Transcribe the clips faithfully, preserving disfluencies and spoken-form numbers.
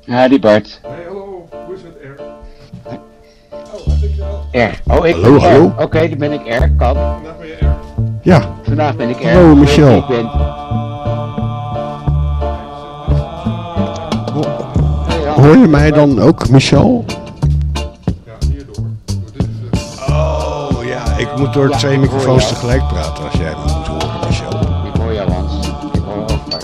Ja, die Bart. Hey, hallo. Hoe is het, R? Oh, had ik jou? R. Oh, ik Hallo, ben hallo. R. Oké, okay, dan ben ik R. Kan. Vandaag ben je R. Ja. Vandaag ben ik R. Hallo, Michel. Ik ben... Hoor je mij dan ook, Michel? Ja, hierdoor. Dit is, uh... Oh ja, ik moet door Ja, twee ik microfoons hoor jou. tegelijk praten als jij me moet horen, Michel. Ik hoor jou, Hans. Ik hoor ook Bart.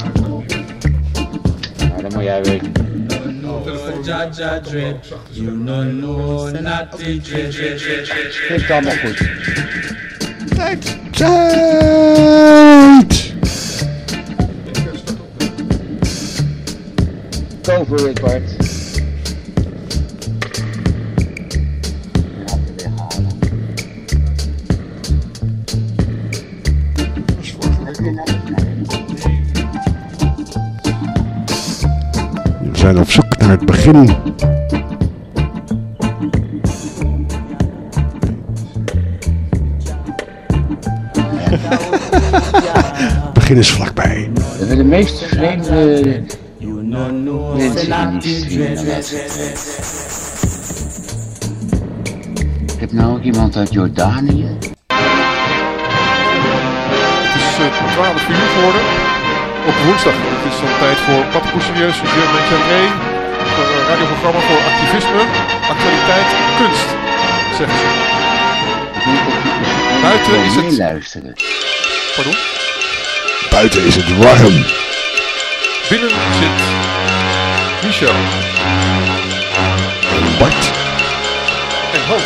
Nou, dat moet jij weten. Jaja dread, you no know not the dread. Vind het allemaal goed. Tijd! Tijd! Go for it, Bart. We zijn op zoek naar het begin. Het begin is vlakbij. We hebben de meest vreemde mensen in die stream. Ik heb nou ook iemand uit Jordanië. Het is uh, twaalf uur geworden. Op woensdag. Het is dan tijd voor Pattenpoe Serieus, Jurgen met Jan Ray. Een radioprogramma voor activisme, actualiteit, kunst, zeggen ze. Buiten is het... luisteren. Pardon? Buiten is het warm. Binnen zit Michel Bart. en Hans.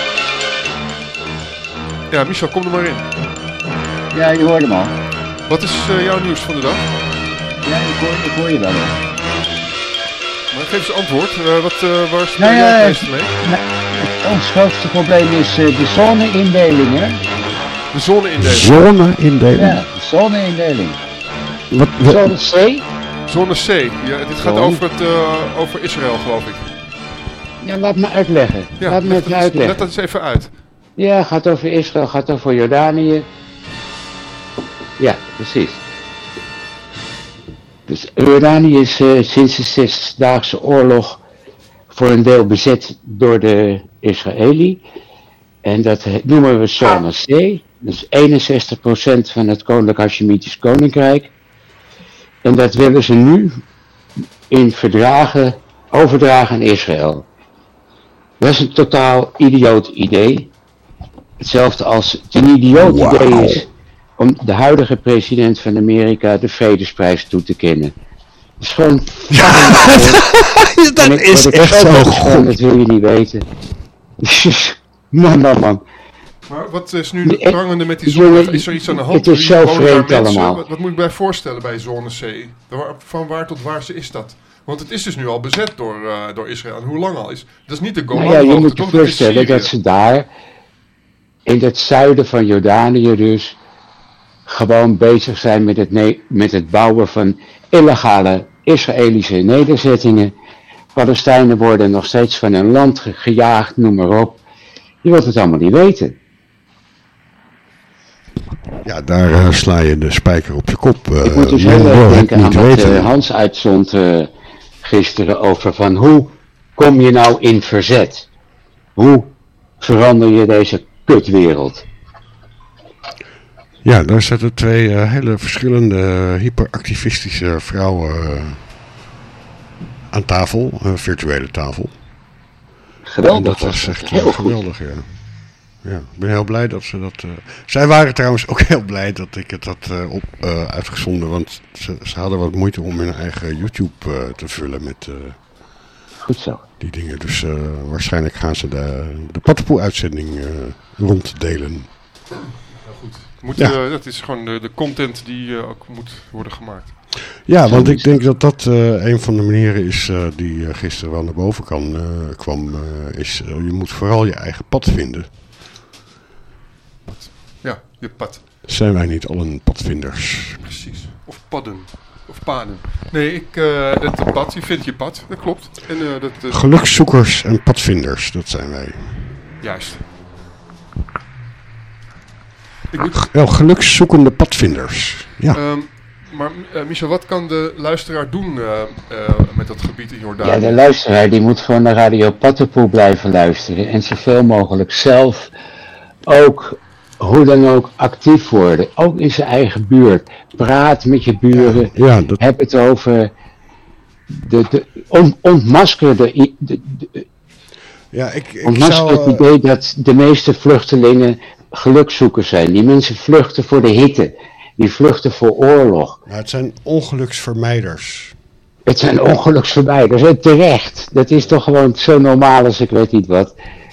Ja, Michel, kom er maar in. Ja, je hoort hem al. Wat is uh, jouw nieuws van de dag? Ja, ik hoor, ik hoor je wel hoor. Maar geef eens antwoord. Uh, wat, uh, waar speel Nou jij ja, het meeste mee? Nou, ons grootste probleem is uh, de zone-indeling, hè? De zone-indeling. Zone-indeling. Ja, de zone-indeling. Wat, wat, Zone C? Zone C. Ja, dit gaat Zone. over, het, uh, over Israël, geloof ik. Ja, laat me uitleggen. Ja, laat me leg even dat, uitleggen. leg dat eens even uit. Ja, gaat over Israël, gaat over Jordanië. Ja, precies. Dus Jordanië is uh, sinds de Zesdaagse Oorlog voor een deel bezet door de Israëli. En dat noemen we zone C. Dat is eenenzestig procent van het Koninklijk Hashemitisch Koninkrijk. En dat willen ze nu in verdragen overdragen aan Israël. Dat is een totaal idioot idee. Hetzelfde als het een idioot Wow. idee is om de huidige president van Amerika de Vredesprijs toe te kennen. Dat is gewoon... dat En ik- is wat ik echt zo vind, goed. Dat wil je niet weten. Man, man, man. Maar wat is nu Nee, het prangende met die jongen, zone? Is er iets aan de hand? het is Wie zo wonen daar vreemd mensen? allemaal. Wat, wat moet ik mij voorstellen bij zone C? Waar- Van waar tot waar is dat? Want het is dus nu al bezet door, uh, door Israël. En hoe lang al is? Dat is niet de Nou ja, Golanhoogte, je moet je toch? Dat is voorstellen Syrië. dat ze daar, in het zuiden van Jordanië dus, gewoon bezig zijn met het, ne- met het bouwen van illegale Israëlische nederzettingen. Palestijnen worden nog steeds van hun land ge- gejaagd, noem maar op. Je wilt het allemaal niet weten. Ja, daar uh, sla je de spijker op je kop. Uh, Ik moet dus men heel wil erg het denken aan niet wat weten. uh, Hans uitzond uh, gisteren over van hoe kom je nou in verzet? Hoe verander je deze kutwereld? Ja, daar zitten twee uh, hele verschillende uh, hyperactivistische vrouwen uh, aan tafel, een virtuele tafel. Geweldig. En dat was was dat. echt Heel uh, goed. geweldig, ja. Ja, ik ben heel blij dat ze dat... Uh... Zij waren trouwens ook heel blij dat ik het had uh, op, uh, uitgezonden, want ze, ze hadden wat moeite om hun eigen YouTube uh, te vullen met uh, Goed zo. die dingen. Dus uh, waarschijnlijk gaan ze de, de Pattenpoe-uitzending uh, ronddelen. Moet, Ja. uh, dat is gewoon de, de content die uh, ook moet worden gemaakt. Ja, want ik denk dat dat uh, een van de manieren is uh, die uh, gisteren wel naar boven kan, uh, kwam. Uh, is, uh, je moet vooral je eigen pad vinden. Ja, je pad. Zijn wij niet allen padvinders? Precies. Of padden. Of paden. Nee, ik, uh, dat pad, je vindt je pad. Dat klopt. En, uh, dat, uh, Gelukszoekers en padvinders, dat zijn wij. Juist. Ik moet... Wel, gelukszoekende padvinders. Ja. Um, maar uh, Michel, wat kan de luisteraar doen uh, uh, met dat gebied in Jordanië? Ja, de luisteraar die moet gewoon naar Radio Pattenpoel blijven luisteren. En zoveel mogelijk zelf ook, hoe dan ook, actief worden. Ook in zijn eigen buurt. Praat met je buren. Ja, ja, dat... Heb het over... De, de, on, ontmasker de, de, de, ja, ik, ik ontmasker zou, het idee dat de meeste vluchtelingen gelukzoekers zijn. Die mensen vluchten voor de hitte. Die vluchten voor oorlog. Nou, het zijn ongeluksvermijders. Het zijn ongeluksvermijders. En terecht. Dat is toch gewoon zo normaal als ik weet niet wat.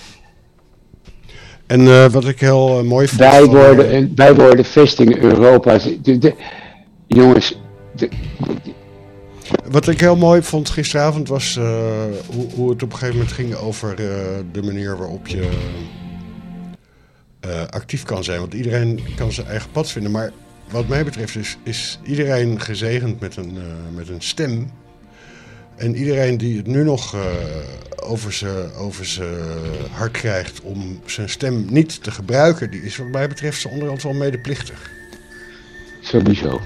En uh, wat ik heel uh, mooi vind... Wij van, worden, uh, wij worden vesting Europa's. De, de, jongens... De, de, Wat ik heel mooi vond gisteravond was uh, hoe, hoe het op een gegeven moment ging over uh, de manier waarop je uh, actief kan zijn. Want iedereen kan zijn eigen pad vinden. Maar wat mij betreft is, is iedereen gezegend met een, uh, met een stem. En iedereen die het nu nog uh, over zijn over zijn hart krijgt om zijn stem niet te gebruiken, die is wat mij betreft zo onderhand wel medeplichtig. Sowieso.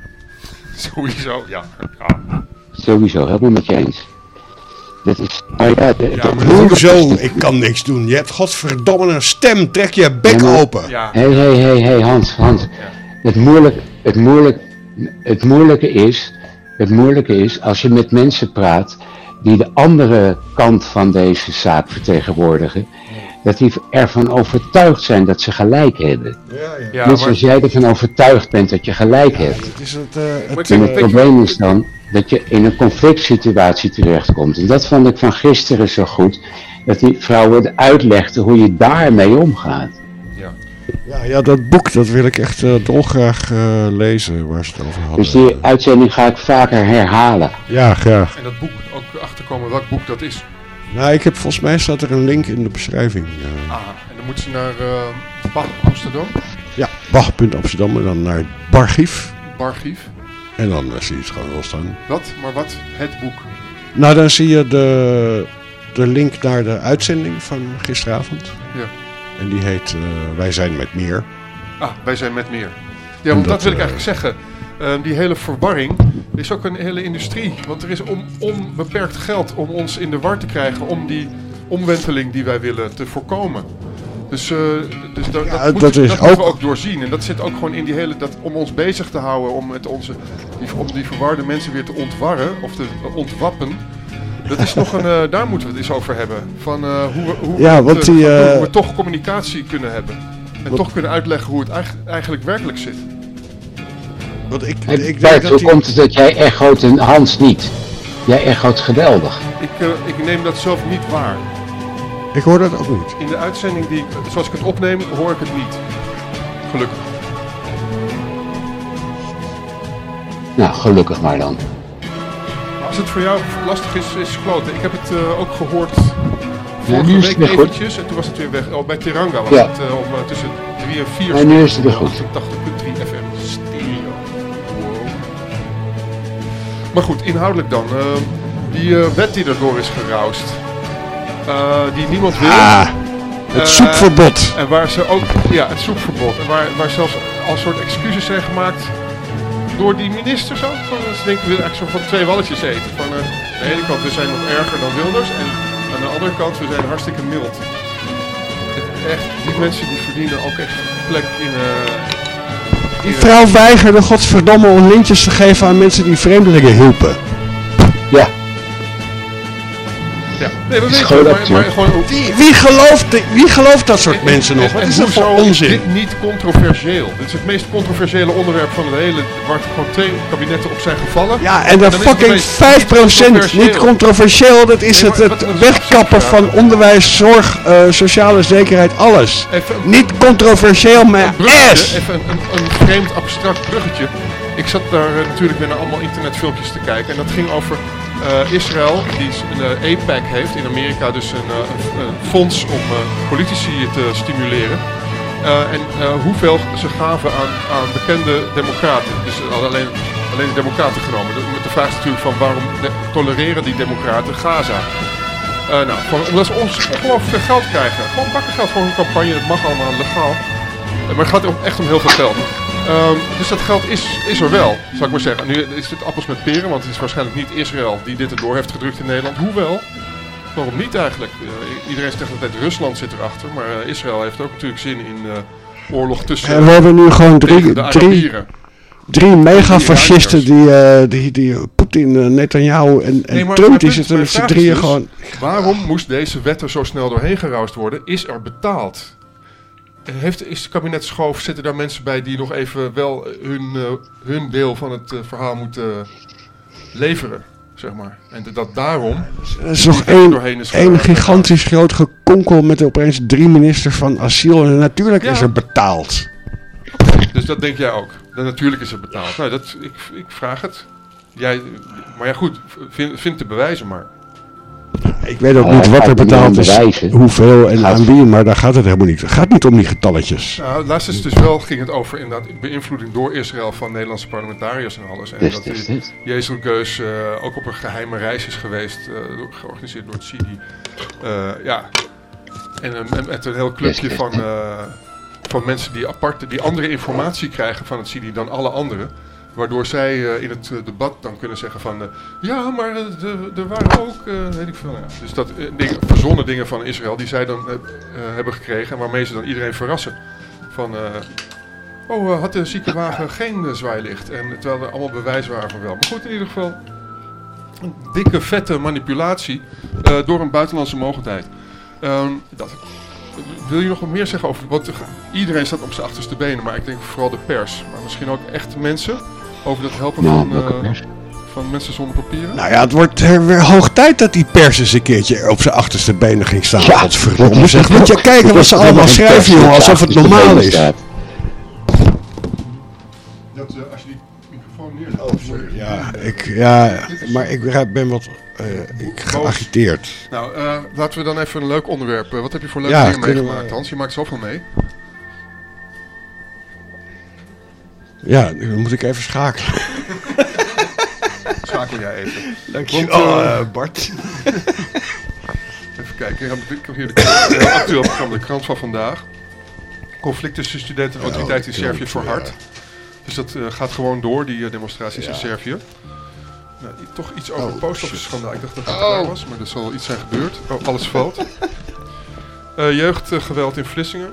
Sowieso, ja. ja. Sowieso, helemaal met je eens. Dat is... Maar ja, de, ja, maar hoezo? Ik kan niks doen. Je hebt godverdomme een stem. Trek je bek ja, maar, open. Ja. Hé, hé, hé, hé, Hans, Hans. Ja. Het, moeilijk, het, moeilijk, het, moeilijke is, het moeilijke is, als je met mensen praat die de andere kant van deze zaak vertegenwoordigen, dat die ervan overtuigd zijn dat ze gelijk hebben. Ja, ja. Ja, Net zoals maar... jij ervan overtuigd bent dat je gelijk ja, hebt. Het is het, uh, het, en het probleem is dan dat je in een conflict situatie terechtkomt. En dat vond ik van gisteren zo goed. Dat die vrouwen uitlegden hoe je daarmee omgaat. Ja, ja, ja dat boek dat wil ik echt uh, dolgraag uh, lezen waar ze het over hadden. Dus die uitzending ga ik vaker herhalen. Ja, graag. En dat boek ook achterkomen welk boek dat is. Nou, ik heb volgens mij staat er een link in de beschrijving. Uh. Ah, en dan moeten ze naar uh, Bach Amsterdam? Ja, Bach punt Amsterdam en dan naar Barchief. Barchief. En dan uh, zie je het gewoon wel staan. Wat? Maar wat? Het boek? Nou, dan zie je de, de link naar de uitzending van gisteravond. Ja. En die heet uh, Wij zijn met meer. Ah, Wij zijn met meer. Ja, want dat, dat wil ik uh, eigenlijk zeggen. Uh, die hele verwarring is ook een hele industrie. Want er is on, onbeperkt geld om ons in de war te krijgen om die omwenteling die wij willen te voorkomen. Dus, uh, dus dat, ja, dat, moet, dat, is dat ook... moeten we ook doorzien. En dat zit ook gewoon in die hele... Dat, om ons bezig te houden, om, met onze, die, om die verwarde mensen weer te ontwarren of te uh, ontwappen. Dat is nog een... Uh, daar moeten we het eens over hebben. Van uh, hoe, we, hoe, ja, we, want uh, die, uh... hoe we toch communicatie kunnen hebben. En wat... toch kunnen uitleggen hoe het eigenlijk, eigenlijk werkelijk zit. Want ik, hey, ik Bart, denk dat hoe die... komt het dat jij echoot en Hans niet? Jij echoot geweldig. Ik, uh, ik neem dat zelf niet waar. Ik hoor dat ook niet. In de uitzending die, zoals ik het opneem, hoor ik het niet. Gelukkig. Nou, gelukkig maar dan. Maar als het voor jou lastig is, is kloten. Ik heb het uh, ook gehoord vorige ja, week eventjes en toen was het weer weg. Oh, bij Teranga was ja. het uh, om uh, tussen drie en vier. En nu is het weer goed. achtentachtig punt drie F M stereo. Wow. Maar goed, inhoudelijk dan. Uh, die uh, wet die erdoor is geroust. Uh, die niemand wil. Ah, het uh, soepverbod. En waar ze ook, ja, het soepverbod. En waar, waar zelfs al soort excuses zijn gemaakt door die ministers ook. Van, ze denken, we willen eigenlijk zo van twee walletjes eten. Van, uh, aan de ene kant, we zijn nog erger dan Wilders. En aan de andere kant, we zijn hartstikke mild. Het, echt, die mensen die verdienen ook echt een plek in... Uh, die vrouw weigerde godsverdomme om lintjes te geven aan mensen die vreemdelingen hielpen. Ja. Ja, nee, dat weet je, maar, maar gewoon... Wie, wie, gelooft, wie gelooft dat soort en, mensen nog? Wat is dat voor onzin? Dit niet controversieel. Dit is het meest controversiële onderwerp van het hele... waar er gewoon twee kabinetten op zijn gevallen. Ja, en dat fucking vijf procent niet controversieel. Dat is nee, het, het wegkappen van onderwijs, zorg, uh, sociale zekerheid, alles. Even, niet controversieel, maar ass! Even een, een, een vreemd abstract bruggetje. Ik zat daar uh, natuurlijk weer naar allemaal internetfilmpjes te kijken. En dat ging over... Uh, Israël, die een uh, A PAC heeft in Amerika, dus een, uh, een, een fonds om uh, politici te stimuleren. Uh, en uh, hoeveel ze gaven aan, aan bekende democraten. Dus alleen, alleen de democraten genomen. De, de vraag is natuurlijk van waarom de, tolereren die democraten Gaza? Uh, nou, gewoon, omdat ze ons ongelooflijk veel geld krijgen. Gewoon bakken geld voor hun campagne, dat mag allemaal legaal. Uh, maar het gaat echt om heel veel geld. Um, dus dat geld is, is er wel, zou ik maar zeggen. Nu is het appels met peren, want het is waarschijnlijk niet Israël die dit erdoor heeft gedrukt in Nederland. Hoewel, waarom niet eigenlijk? Uh, iedereen zegt altijd Rusland zit erachter, maar uh, Israël heeft ook natuurlijk zin in uh, oorlog tussen... En we hebben nu gewoon drie, de drie, drie megafascisten die, uh, die, die Poetin, uh, Netanyahu en, en nee, Trump, die zitten met z'n drieën dus, gewoon... Waarom moest deze wet er zo snel doorheen geroust worden? Is er betaald? Heeft, is het kabinet Schoof, zitten daar mensen bij die nog even wel hun, uh, hun deel van het uh, verhaal moeten uh, leveren, zeg maar. En dat daarom... Er is nog één, één gigantisch groot gekonkel met opeens drie ministers van asiel. En natuurlijk ja. is er betaald. Dus dat denk jij ook? Dat natuurlijk is er betaald. Nou, dat, ik, ik vraag het. Jij, maar ja goed, vind, vind de bewijzen maar. Ik weet ook uh, niet wat er betaald is, hoeveel en aan wie, maar daar gaat het helemaal niet. Het gaat niet om die getalletjes. Nou, laatst is dus wel, ging het over inderdaad beïnvloeding door Israël van Nederlandse parlementariërs en alles. En dus, dat dus, die Jezel Geus uh, ook op een geheime reis is geweest, uh, georganiseerd door het C I D I. Uh, ja, en uh, met een heel clubje dus, van, uh, van mensen die aparte, die andere informatie krijgen van het C I D I dan alle anderen. Waardoor zij uh, in het uh, debat dan kunnen zeggen van... Uh, ja, maar er waren ook... Uh, weet ik veel. Ja. Dus dat uh, ding, verzonnen dingen van Israël die zij dan uh, uh, hebben gekregen... en waarmee ze dan iedereen verrassen. Van... Uh, oh, uh, had de ziekenwagen geen uh, zwaailicht? En, terwijl er allemaal bewijs waren van wel. Maar goed, in ieder geval... een dikke, vette manipulatie... Uh, door een buitenlandse mogendheid. Um, dat... Wil je nog wat meer zeggen over... Want iedereen staat op zijn achterste benen, maar ik denk vooral de pers. Maar misschien ook echt mensen over dat helpen nou, van, uh, van mensen zonder papieren? Nou ja, het wordt er weer hoog tijd dat die pers eens een keertje op zijn achterste benen ging staan. Ja, wat verdomme zeg. Moet je kijken wat ze allemaal schrijven, jongen, alsof het normaal is. Dat, uh, als je die microfoon neerlegt... Oh, sorry. Ja, ik, ja, maar ik ben wat... Uh, ik geagiteerd. Nou, uh, laten we dan even een leuk onderwerp. Uh, wat heb je voor leuke ja, dingen meegemaakt, we... Hans? Je maakt zoveel mee. Ja, dan moet ik even schakelen. Schakel jij even. Dankjewel, uh, uh, Bart. Even kijken. Ik heb hier de krant, uh, actueel programma, de krant van vandaag. Conflict tussen studenten en autoriteit in Servië voor hard. Dus dat uh, gaat gewoon door, die uh, demonstraties ja. in Servië. Nou, toch iets over oh, het post-office-schandaal. Ik dacht dat het oh. klaar was, maar er zal iets zijn gebeurd. Oh, alles valt. Uh, jeugdgeweld in Vlissingen.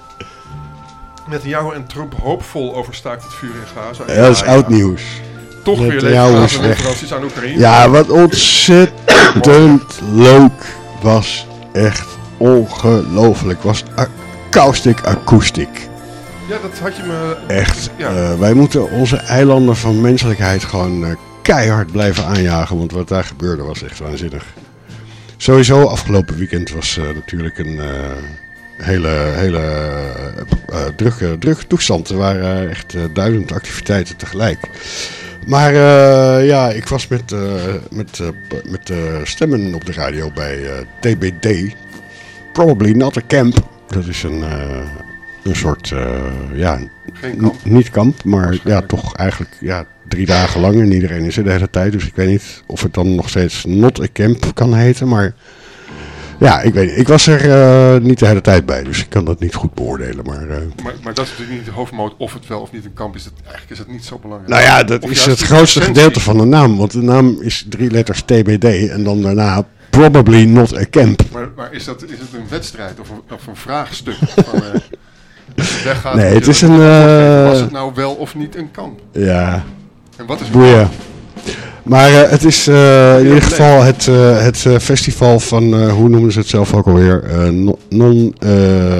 Netanyahu en Trump hoopvol over staakt het vuur in Gaza. Ja, dat is ja, oud nieuws. Toch weer leveranties aan Oekraïne. Ja, wat ontzettend leuk. Was echt ongelooflijk. Was acoustic akoestiek. Ja, dat had je me... Echt. Ja. Uh, wij moeten onze eilanden van menselijkheid gewoon... Uh, keihard blijven aanjagen, want wat daar gebeurde was echt waanzinnig. Sowieso, afgelopen weekend was uh, natuurlijk een uh, hele, hele uh, drukke, drukke toestand. Er waren echt uh, duizend activiteiten tegelijk. Maar uh, ja, ik was met, uh, met, uh, met uh, stemmen op de radio bij uh, T B D. Probably Not a Camp. Dat is een, uh, een soort, uh, ja, Geen kamp. N- niet kamp, maar ja, toch eigenlijk, ja, drie dagen lang en iedereen is er de hele tijd. Dus ik weet niet of het dan nog steeds Not a Camp kan heten, maar ja, ik weet niet. Ik was er uh, niet de hele tijd bij, dus ik kan dat niet goed beoordelen. Maar, uh, maar, maar dat is natuurlijk niet de hoofdmoot of het wel of niet een kamp is. Dat, eigenlijk is het niet zo belangrijk. Nou ja, dat of is het grootste gedeelte van de naam, want de naam is drie letters T B D en dan daarna Probably Not a Camp. Maar, maar is, dat, is het een wedstrijd of een, of een vraagstuk? Van, uh, weggaat, nee, het is een... Uh, was het nou wel of niet een kamp? Ja. En wat is boeien. Maar uh, het is uh, in ieder geval het, uh, het uh, festival van, uh, hoe noemen ze het zelf ook alweer? Uh, non, uh,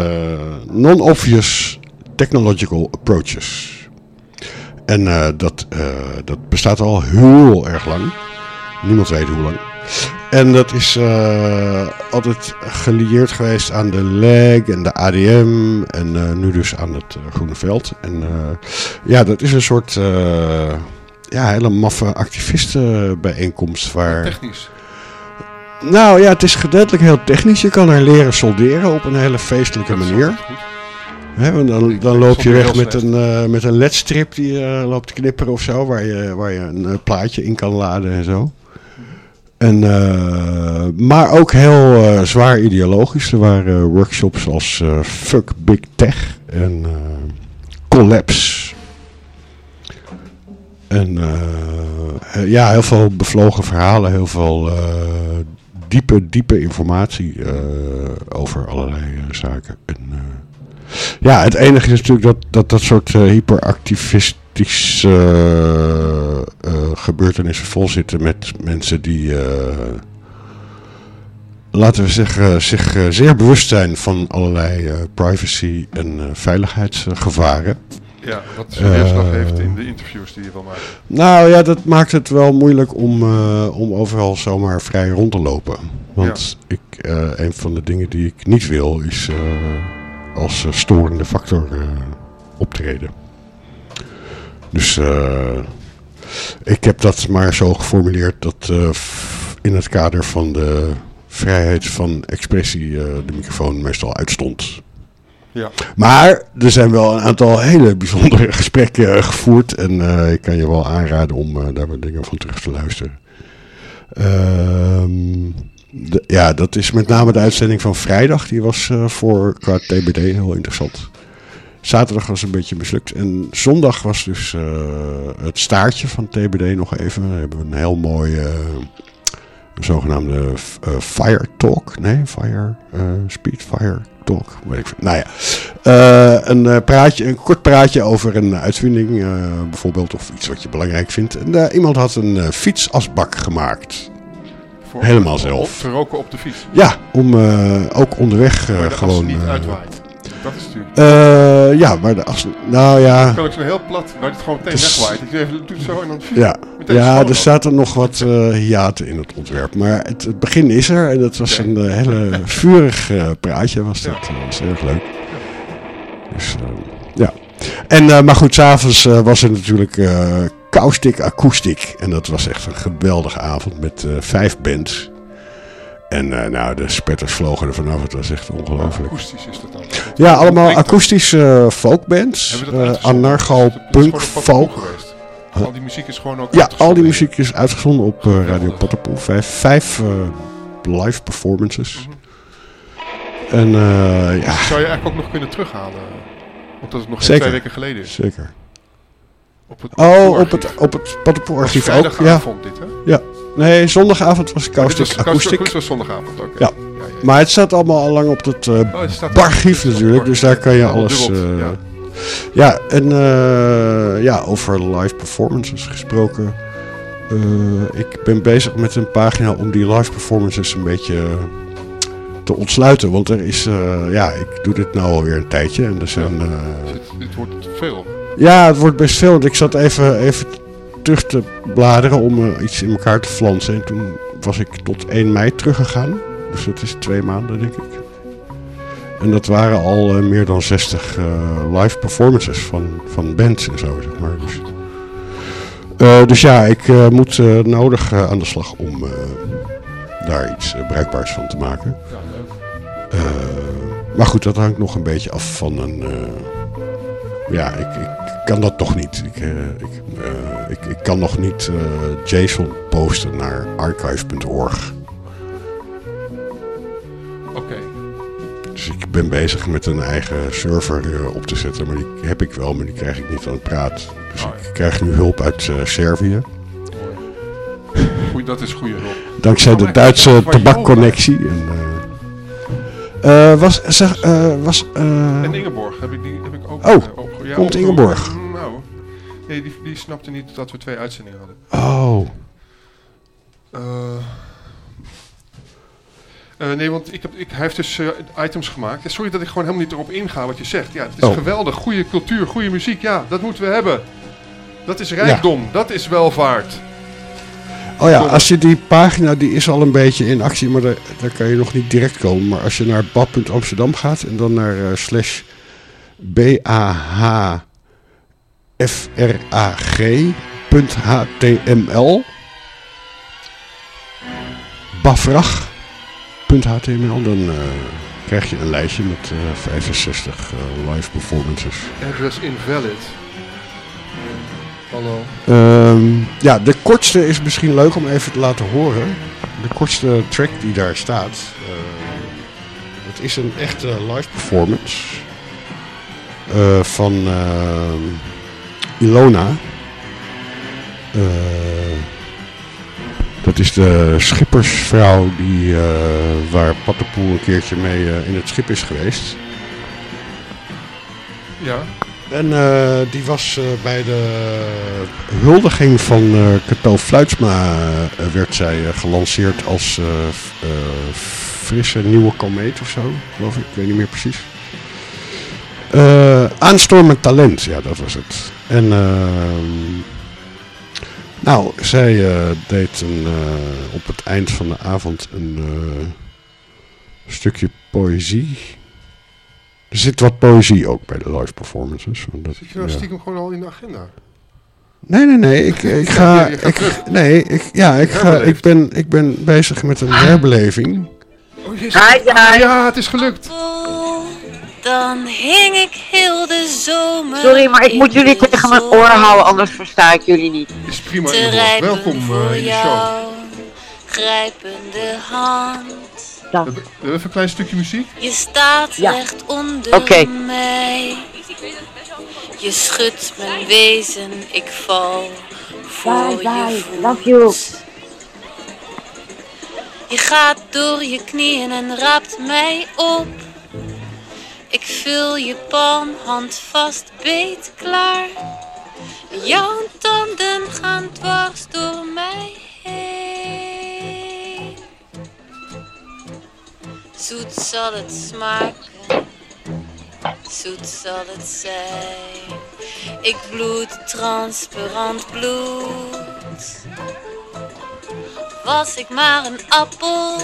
non-obvious technological approaches. En uh, dat, uh, dat bestaat al heel erg lang. Niemand weet hoe lang. En dat is uh, altijd gelieerd geweest aan de L E G en de A D M en uh, nu dus aan het uh, Groene Veld. En uh, ja, dat is een soort uh, ja, hele maffe activistenbijeenkomst waar... Technisch? Nou ja, het is gedeeltelijk heel technisch. Je kan er leren solderen op een hele feestelijke dat manier. He, want dan, dan loop je weg met een, uh, met een ledstrip die uh, loopt te knipperen of zo, waar je, waar je een uh, plaatje in kan laden en zo. En, uh, maar ook heel uh, zwaar ideologisch. Er waren uh, workshops als uh, Fuck Big Tech en uh, Collapse En uh, ja, heel veel bevlogen verhalen, heel veel uh, diepe, diepe informatie uh, over allerlei uh, zaken. En, uh, ja, het enige is natuurlijk dat dat, dat soort uh, hyperactivistische uh, uh, gebeurtenissen vol zitten met mensen die, uh, laten we zeggen, zich uh, zeer bewust zijn van allerlei uh, privacy en uh, veiligheidsgevaren. Ja, wat zijn weerslag uh, heeft in de interviews die je wil maken. Nou ja, dat maakt het wel moeilijk om, uh, om overal zomaar vrij rond te lopen. Want ja. ik, uh, een van de dingen die ik niet wil is uh, als uh, storende factor uh, optreden. Dus uh, ik heb dat maar zo geformuleerd dat uh, in het kader van de vrijheid van expressie uh, de microfoon meestal uitstond. Ja. Maar er zijn wel een aantal hele bijzondere gesprekken uh, gevoerd. En uh, ik kan je wel aanraden om uh, daar wat dingen van terug te luisteren. Uh, de, ja, dat is met name de uitzending van vrijdag. Die was uh, voor qua T B D heel interessant. Zaterdag was een beetje mislukt. En zondag was dus uh, het staartje van T B D nog even. We hebben een heel mooi... Uh, een zogenaamde uh, Fire Talk. Nee, Fire... Uh, Speed Fire... Talk, weet ik veel. Nou ja, uh, een, uh, praatje, een kort praatje over een uitvinding, uh, bijvoorbeeld, of iets wat je belangrijk vindt. En uh, iemand had een uh, fietsasbak gemaakt. Voor Helemaal zelf. Te roken op de fiets? Ja, om uh, ook onderweg uh, maar de gewoon... als het niet uh, uitwaait. Dat is natuurlijk... Uh, ja, maar de as... Nou ja... Dan kan ik zo heel plat, waar het gewoon meteen dus, wegwaait. Ik even doe zo en dan... Ja, ja er zaten nog wat uh, hiaten in het ontwerp. Maar het, het begin is er. En dat was een uh, hele vurig uh, praatje. Was dat, ja. uh, was erg leuk. Ja. Dus, uh, ja. En, uh, maar goed, s'avonds uh, was er natuurlijk uh, Caustic Acoustic. En dat was echt een geweldige avond met uh, vijf bands. En uh, nou, de spetters vlogen er vanaf. Het was echt ongelooflijk. Akoestisch is dat dan? Ja, allemaal akoestische uh, folkbands. Uh, anarcho, punk, folk. Huh? Al die muziek is gewoon ook Ja, al die muziek is uitgezonden op uh, Radio Pattenpoel. Vijf, vijf uh, live performances. Mm-hmm. En uh, ja... Zou je eigenlijk ook nog kunnen terughalen? Omdat het nog Zeker. twee weken geleden is. Zeker. Op het oh, op het, op het Pattenpoel archief ook. Ja. Dit, hè? Ja. Nee, zondagavond was Caustic Acoustic. Het was zondagavond ook. Ja. Ja, ja, ja. Maar het staat allemaal al lang op het uh, oh, barchief natuurlijk. Bar. Dus daar kan je ja, alles... Uh, ja. ja, en uh, ja, over live performances gesproken. Uh, ik ben bezig met een pagina om die live performances een beetje te ontsluiten. Want er is... Uh, ja, ik doe dit nou alweer een tijdje. En er zijn... Uh, dit, dit wordt veel. Ja, het wordt best veel. Want ik zat even... even terug te bladeren om uh, iets in elkaar te flansen. En toen was ik tot één mei teruggegaan. Dus dat is twee maanden, denk ik. En dat waren al uh, meer dan zestig uh, live performances van, van bands en zo, zeg maar. Dus, uh, dus ja, ik uh, moet uh, nodig uh, aan de slag om uh, daar iets uh, bruikbaars van te maken. Ja, leuk. Uh, maar goed, dat hangt nog een beetje af van een... Uh, ja, ik, ik kan dat toch niet. Ik, uh, ik, uh, ik, ik kan nog niet uh, JSON posten naar archive punt org. Oké. Okay. Dus ik ben bezig met een eigen server uh, op te zetten. Maar die heb ik wel, maar die krijg ik niet aan het praat. Dus oh, ja. Ik krijg nu hulp uit uh, Servië. Goeie, dat is goede hulp. Dankzij oh, de Duitse tabacconnectie. En, uh, uh, was... Zeg, uh, was uh... En Ingeborg heb ik, die, heb ik ook... Oh, uh, op, ja, komt Ingeborg? Nou, nee, die, die snapte niet dat we twee uitzendingen hadden. Oh. Uh, uh, nee, want ik heb, ik, hij heeft dus uh, items gemaakt. Sorry dat ik gewoon helemaal niet erop inga wat je zegt. Ja, het is oh. geweldig. Goede cultuur, goede muziek. Ja, dat moeten we hebben. Dat is rijkdom. Ja. Dat is welvaart. Oh ja, als je die pagina, die is al een beetje in actie, maar daar, daar kan je nog niet direct komen. Maar als je naar bab punt amsterdam gaat en dan naar uh, slash b a h f r a g punt h t m l bafrag punt h t m l, dan uh, krijg je een lijstje met uh, vijfenzestig uh, live performances. Address invalid. Hallo. Um, ja, de kortste is misschien leuk om even te laten horen. De kortste track die daar staat. Uh, het is een echte live performance. Uh, van uh, Ilona. Uh, dat is de schippersvrouw die, uh, waar Pattenpoel een keertje mee uh, in het schip is geweest. Ja. En uh, die was uh, bij de huldiging van uh, Cato Fluitsma uh, werd zij uh, gelanceerd als uh, uh, frisse nieuwe komeet of zo, geloof ik. Ik weet niet meer precies. Uh, aanstormend talent, ja, dat was het. En uh, nou, zij uh, deed een, uh, op het eind van de avond een uh, stukje poëzie. Er zit wat poëzie ook bij de live performances. Dat, zit je nou ja. stiekem gewoon al in de agenda? Nee, nee, nee. Ik, ik ga. Ja, ik, nee, ik, ja, ik, ga, ik, ben, ik ben bezig met een herbeleving. Oh, jezus. Ah, ja, het is gelukt. Dan hing ik heel de zomer. Sorry, maar ik moet jullie tegen mijn oor houden, anders versta ik jullie niet. Is prima, Ingeborg. Welkom uh, in de show. Grijpende hand. Ja. We hebben even een klein stukje muziek. Je staat ja. recht onder okay. mij. Je schudt mijn wezen, ik val voor bye, bye. je voet. Love you. Je gaat door je knieën en raapt mij op. Ik vul je palm, hand vast, beet klaar. Jouw tanden gaan dwars door mij heen. Zoet zal het smaken, zoet zal het zijn. Ik bloed, transparant bloed. Was ik maar een appel.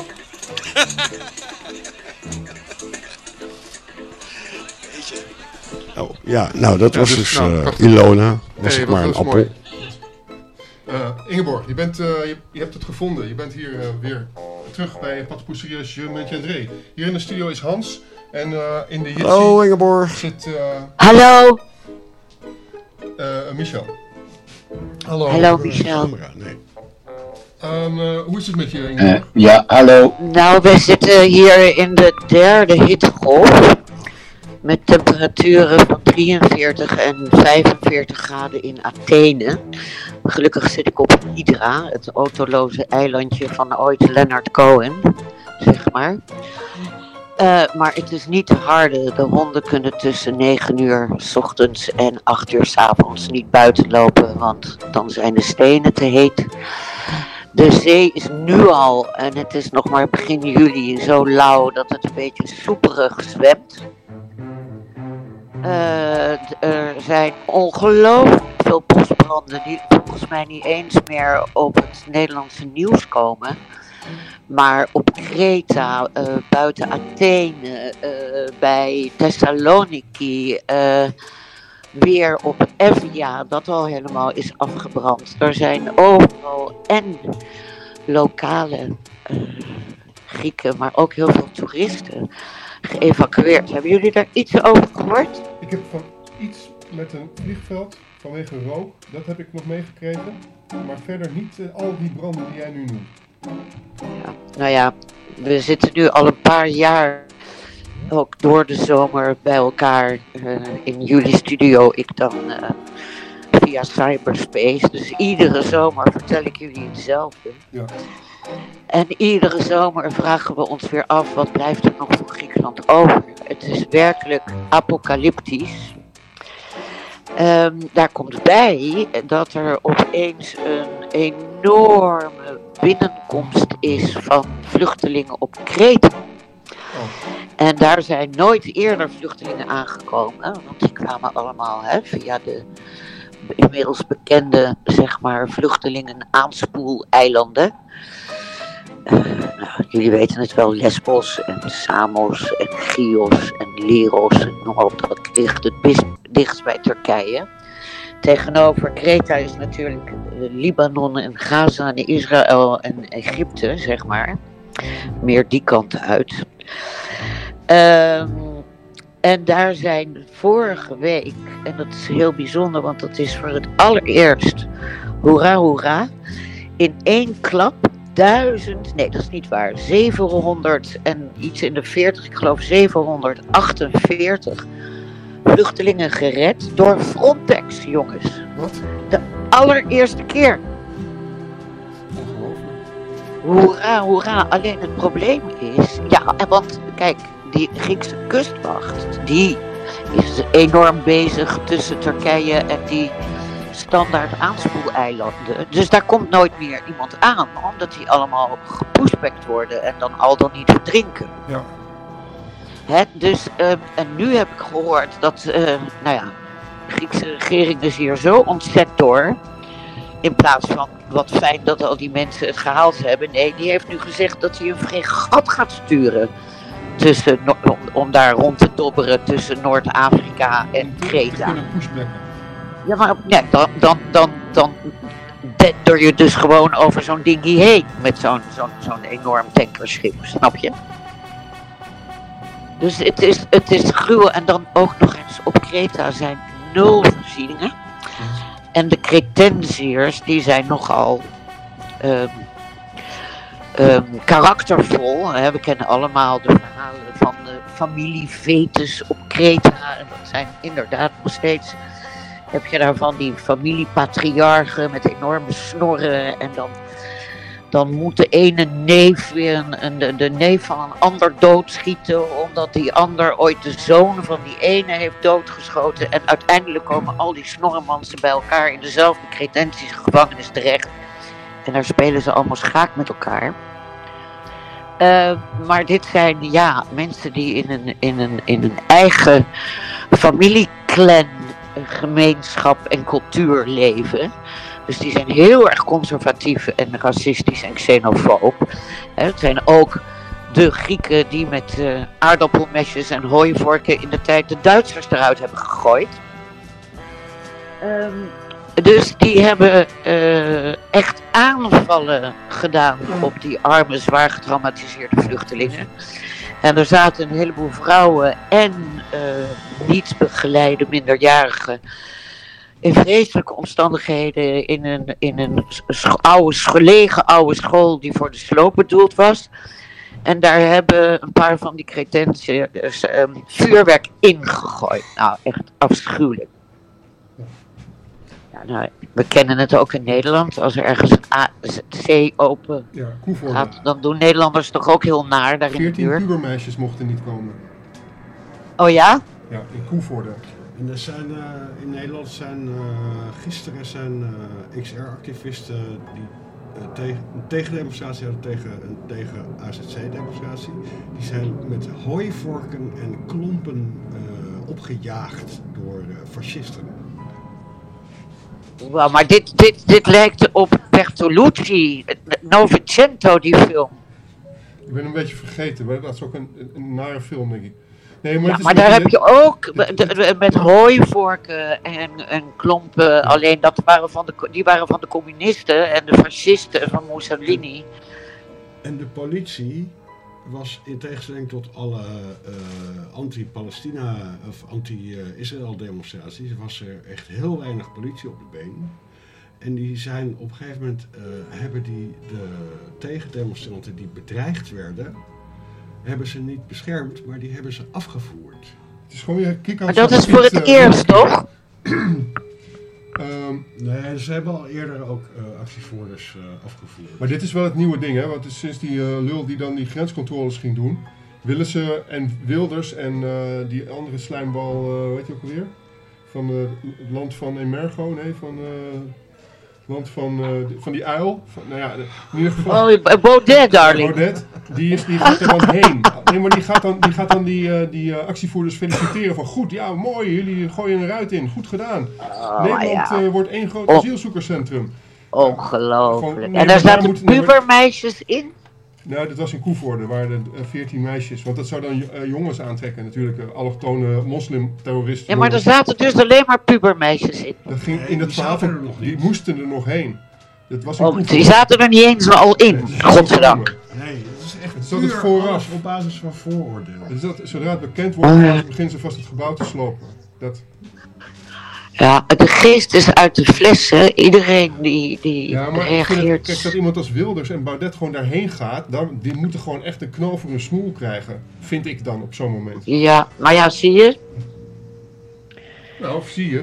Oh, ja, nou dat ja, was dus, dus uh, nou, Ilona. Was hey, ik maar een appel. Uh, Ingeborg, je, bent, uh, je, je hebt het gevonden. Je bent hier uh, weer terug bij Pattenpoel Serieus Je Maintiendrai. Hier in de studio is Hans. En uh, in de Jitsi oh, Ingeborg. zit... Uh, Hallo. Uh, Michel. Hallo. Hallo Michel. Nee. Um, uh, hoe is het met je, Ingeborg? Uh, ja, hallo. Nou, we zitten hier in de derde hittegolf. Met temperaturen van drieënveertig en vijfenveertig graden in Athene. Gelukkig zit ik op Hydra, het autoloze eilandje van ooit Leonard Cohen, zeg maar. Uh, maar het is niet te harde. De honden kunnen tussen negen uur 's ochtends en acht uur 's avonds niet buiten lopen, want dan zijn de stenen te heet. De zee is nu al, en het is nog maar begin juli, zo lauw dat het een beetje soeperig zwemt. Uh, er zijn ongelooflijk veel bosbranden die volgens mij niet eens meer op het Nederlandse nieuws komen. Maar op Kreta, uh, buiten Athene, uh, bij Thessaloniki, uh, weer op Evia, dat al helemaal is afgebrand. Er zijn overal en lokale uh, Grieken, maar ook heel veel toeristen geëvacueerd. Hebben jullie daar iets over gehoord? Ik heb van iets met een vliegveld vanwege rook, dat heb ik nog meegekregen. Maar verder niet uh, al die branden die jij nu noemt. Ja, nou ja, we zitten nu al een paar jaar ook door de zomer bij elkaar uh, in jullie studio. Ik dan uh, via cyberspace. Dus iedere zomer vertel ik jullie hetzelfde. Ja. En iedere zomer vragen we ons weer af, wat blijft er nog voor Griekenland over? Het is werkelijk apocalyptisch. Um, daar komt bij dat er opeens een enorme binnenkomst is van vluchtelingen op Kreta. Oh. En daar zijn nooit eerder vluchtelingen aangekomen, want die kwamen allemaal hè, via de inmiddels bekende, zeg maar, vluchtelingen aanspoeleilanden. Uh, nou, jullie weten het wel, Lesbos en Samos en Chios en Leros en noem maar op, dat ligt het bis, dichtst bij Turkije. Tegenover Kreta is natuurlijk Libanon en Gaza en Israël en Egypte, zeg maar. Meer die kant uit. Um, en daar zijn vorige week, en dat is heel bijzonder, want dat is voor het allereerst, hoera hoera, in één klap duizend, nee dat is niet waar, zevenhonderd en iets in de veertig, ik geloof zevenhonderdachtenveertig vluchtelingen gered door Frontex, jongens. Wat? De, allereerste keer. Ongelooflijk. Hoera, hoera. Alleen het probleem is... Ja, want kijk, die Griekse kustwacht, die is enorm bezig tussen Turkije en die standaard aanspoeleilanden. Dus daar komt nooit meer iemand aan, omdat die allemaal gepushbackt worden en dan al dan niet verdrinken. Ja. Hè, dus, uh, en nu heb ik gehoord dat, uh, nou ja, de Griekse regering is hier zo ontzet door. In plaats van, wat fijn dat al die mensen het gehaald hebben. Nee, die heeft nu gezegd dat hij een fregat gaat sturen. Tussen, om, om daar rond te dobberen tussen Noord-Afrika en Kreta. Te kunnen pushbacken. Ja, maar ja, dan, dan, dan, dan dender je dus gewoon over zo'n dinghy heen. Met zo'n, zo'n, zo'n enorm tankerschip, snap je? Dus het is, het is gruwel. En dan ook nog eens op Kreta zijn nul voorzieningen. En de Cretensiërs, die zijn nogal um, um, karaktervol. Hè? We kennen allemaal de verhalen van de familie Vetus op Kreta. En dat zijn inderdaad nog steeds... Heb je daarvan die familiepatriarchen met enorme snorren. En dan, dan moet de ene neef weer een, een, de, de neef van een ander doodschieten. Omdat die ander ooit de zoon van die ene heeft doodgeschoten. En uiteindelijk komen al die snorremansen bij elkaar in dezelfde Cretentische gevangenis terecht. En daar spelen ze allemaal schaak met elkaar. Uh, maar dit zijn ja, mensen die in een, in een, in een eigen familieclan, gemeenschap en cultuur leven. Dus die zijn heel erg conservatief en racistisch en xenofoob. He, het zijn ook de Grieken die met uh, aardappelmesjes en hooivorken in de tijd de Duitsers eruit hebben gegooid. Um, dus die hebben uh, echt aanvallen gedaan op die arme, zwaar getraumatiseerde vluchtelingen. En er zaten een heleboel vrouwen en uh, niet begeleide minderjarigen in vreselijke omstandigheden in een, in een sch- oude, lege oude school die voor de sloop bedoeld was. En daar hebben een paar van die Cretensiërs um, vuurwerk ingegooid. Nou, echt afschuwelijk. Ja, nou, we kennen het ook in Nederland. Als er ergens een A- zee open Ja, Koevoorde. gaat, dan doen Nederlanders toch ook heel naar daar in de veertien buurt. pubermeisjes mochten niet komen. Oh ja? Ja, in Koevoorde. En er zijn, uh, in Nederland zijn uh, gisteren zijn uh, X R-activisten die uh, tegen, een tegendemonstratie hadden tegen, een tegen A Z C-demonstratie. Die zijn met hooivorken en klompen uh, opgejaagd door uh, fascisten. Wow, maar dit, dit, dit lijkt op Bertolucci, Novecento, die film. Ik ben een beetje vergeten, maar dat is ook een, een, een nare film, denk ik. Nee, maar Ja, het is maar een daar beetje- heb je ook de- de- met hooivorken en, en klompen. Alleen dat waren van de, die waren van de communisten en de fascisten van Mussolini. En de politie was in tegenstelling tot alle uh, anti-Palestina of anti-Israël demonstraties, was er echt heel weinig politie op de been. En die zijn op een gegeven moment, uh, hebben die de tegendemonstranten die bedreigd werden, hebben ze niet beschermd, maar die hebben ze afgevoerd. Het is gewoon weer kick Maar dat is voor het eerst, toch? Um, Nee, ze hebben al eerder ook uh, actievoerders uh, afgevoerd. maar dit is wel het nieuwe ding, hè? Want het is sinds die uh, lul die dan die grenscontroles ging doen, willen ze en Wilders en uh, die andere slijmbal, uh, weet je ook alweer? Van uh, het land van Emergo, nee, van uh, het land van, uh, van die uil. Van, nou ja, in ieder geval. Oh, Baudet, darling. Baudet, die, is, die gaat er dan heen. Nee, maar die gaat dan die, gaat dan die, uh, die uh, actievoerders feliciteren van goed, ja mooi, jullie gooien een ruit in, goed gedaan. Oh, Nederland ja. uh, wordt één groot Oh. asielzoekerscentrum. Ongelooflijk. Gewoon- nee, En daar maar daar zaten moet- nee, maar- pubermeisjes in? Nou, dat was in Koevoorde, waar de veertien meisjes, want dat zou dan uh, jongens aantrekken natuurlijk, uh, allochtone moslimterroristen. Ja, maar er zaten dus alleen maar pubermeisjes in. Dat ging Nee, in het die verhaal zaten van- er nog die niet. moesten er nog heen. Dat was in Oh, Koevoorde. die zaten er niet eens al in, Het is godzijdank. Nee, het is echt Het is altijd puur vooraf. alles op basis van vooroordelen. Dus dat, zodra het bekend wordt, Oh, ja. beginnen ze vast het gebouw te slopen. Dat, Ja, de geest is uit de fles, hè. Iedereen die, die ja, maar ik vind het, reageert. kijk, dat iemand als Wilders en Baudet gewoon daarheen gaat, dan, die moeten gewoon echt een knal voor hun smoel krijgen. Vind ik dan op zo'n moment. Ja, maar ja, zie je? Nou, zie je.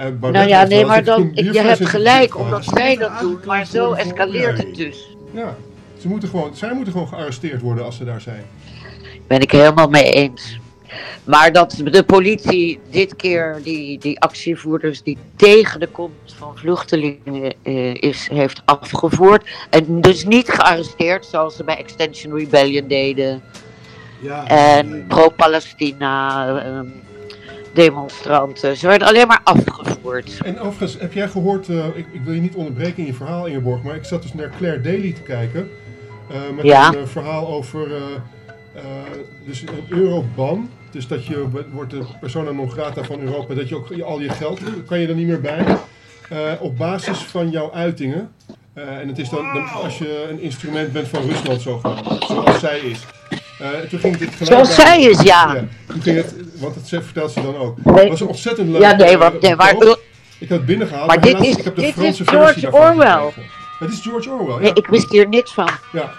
nou ja, nee, maar dan, je hebt gelijk omdat zij dat doen, maar zo escaleert het dus. Ja, ze moeten gewoon, zij moeten gewoon gearresteerd worden als ze daar zijn. Ben ik helemaal mee eens. Maar dat de politie dit keer die, die actievoerders die tegen de komst van vluchtelingen uh, is, heeft afgevoerd. En dus niet gearresteerd zoals ze bij Extinction Rebellion deden. Ja, en nee, nee. pro-Palestina um, demonstranten. Ze werden alleen maar afgevoerd. En overigens, heb jij gehoord, uh, ik, ik wil je niet onderbreken in je verhaal Ingeborg, maar ik zat dus naar Claire Daly te kijken. Uh, met ja. een uh, verhaal over uh, uh, dus een euroban. Dus dat je wordt de persona non grata van Europa, dat je ook al je geld, kan je er niet meer bij. Uh, op basis van jouw uitingen. Uh, en het is dan, dan als je een instrument bent van Rusland zogenaamd, zoals zij is. Uh, toen ging dit gelijk zoals bij, zij is, ja. ja. Toen ging het, want dat vertelt ze dan ook. Het was een ontzettend leuk. Ja, nee, want, nee, maar, uh, ik had het binnengehaald. Maar, maar dit helaas, is, ik heb de dit Franse is George Orwell. Het is George Orwell, ja. Nee, ik wist hier niks van. Ja.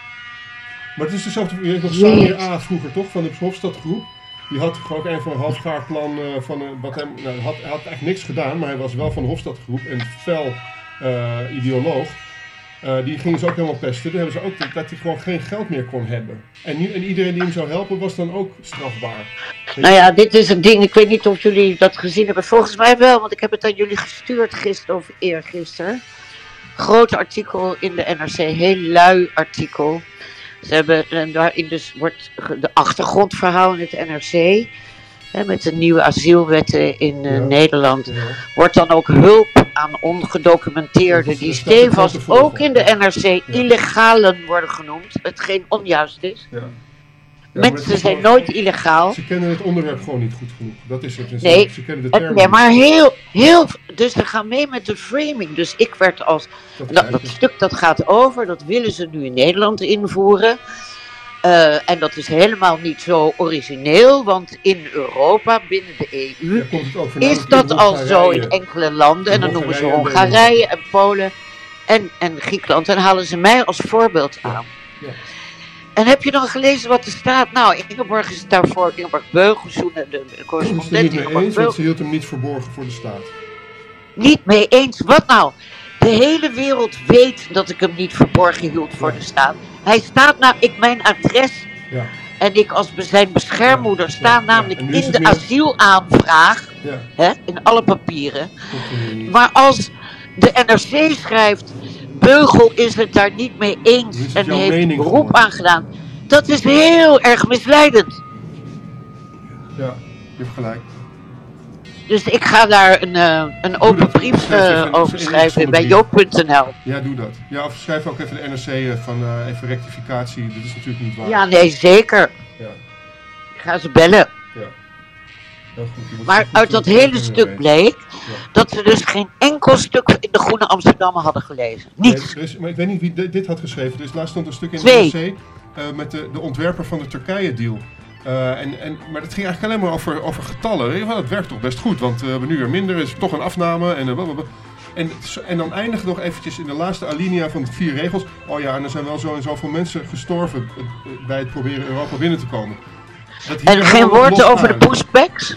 Maar het is dezelfde, je hebt nog Samir A. vroeger toch, van de Hofstadgroep. Die had gewoon ook een van een halfgaar plan uh, van uh, wat hem, nou, had, hij had eigenlijk niks gedaan, maar hij was wel van de Hofstadgroep, een fel uh, ideoloog. Uh, die gingen ze ook helemaal pesten. Toen hebben ze ook dat hij gewoon geen geld meer kon hebben. En, nu, en iedereen die hem zou helpen was dan ook strafbaar. Nou ja, dit is een ding, ik weet niet of jullie dat gezien hebben. Volgens mij wel, want ik heb het aan jullie gestuurd gisteren of eergisteren. Groot artikel in de N R C, heel lui artikel. Ze hebben, en daarin dus wordt de achtergrondverhaal in het N R C, hè, met de nieuwe asielwetten in uh, ja. Nederland, ja. wordt dan ook hulp aan ongedocumenteerden, die stevast ook in de N R C ja. illegalen worden genoemd, hetgeen onjuist is. Ja. Ja, mensen zijn gewoon, nooit illegaal. Ze kennen het onderwerp gewoon niet goed genoeg. Dat is het. Nee, ze kennen de termen nee maar heel, heel, dus ze gaan mee met de framing. Dus ik werd als, dat, dat, dat stuk dat gaat over, dat willen ze nu in Nederland invoeren. Uh, en dat is helemaal niet zo origineel, want in Europa, binnen de E U, ja, is dat al zo in enkele landen. En dan noemen ze Hongarije en Polen en, en Griekenland. En halen ze mij als voorbeeld aan. Ja. En heb je dan gelezen wat er staat? Nou, Ingeborg is daarvoor, Ingeborg Beugelszoen, de, de correspondent Ingeborg eens, want ze hield hem niet verborgen voor de staat. Niet mee eens? Wat nou? De hele wereld weet dat ik hem niet verborgen hield voor ja. de staat. Hij staat nou, ik mijn adres ja. en ik als zijn beschermmoeder ja. sta ja. namelijk ja. in de meer... asielaanvraag, ja. hè, in alle papieren. Maar als de N R C schrijft, Beugel is het daar niet mee eens en heeft beroep aan gedaan. Dat is heel erg misleidend. Ja, je hebt gelijk. Dus ik ga daar een, uh, een open brief uh, over schrijven bij joop punt n l. Ja, doe dat. Ja, of schrijf ook even de N R C van uh, even rectificatie. Dit is natuurlijk niet waar. Ja, nee, zeker. Ja. Ik ga ze bellen. Ja. Goed, maar uit dat hele stuk bleek ja. dat ze dus geen enkel stuk in de Groene Amsterdammer hadden gelezen. Niets. Nee, is, maar ik weet niet wie dit, dit had geschreven. Dus laatst stond een stuk in de N R C uh, met de, de ontwerper van de Turkije-deal. Uh, en, en, maar dat ging eigenlijk alleen maar over, over getallen. Ja, dat werkt toch best goed, want uh, we hebben nu weer minder, is toch een afname. En, uh, en, en dan eindigt nog eventjes in de laatste alinea van de vier regels. Oh ja, en er zijn wel zo en zoveel mensen gestorven uh, bij het proberen Europa binnen te komen. Dat en geen woorden over de pushbacks?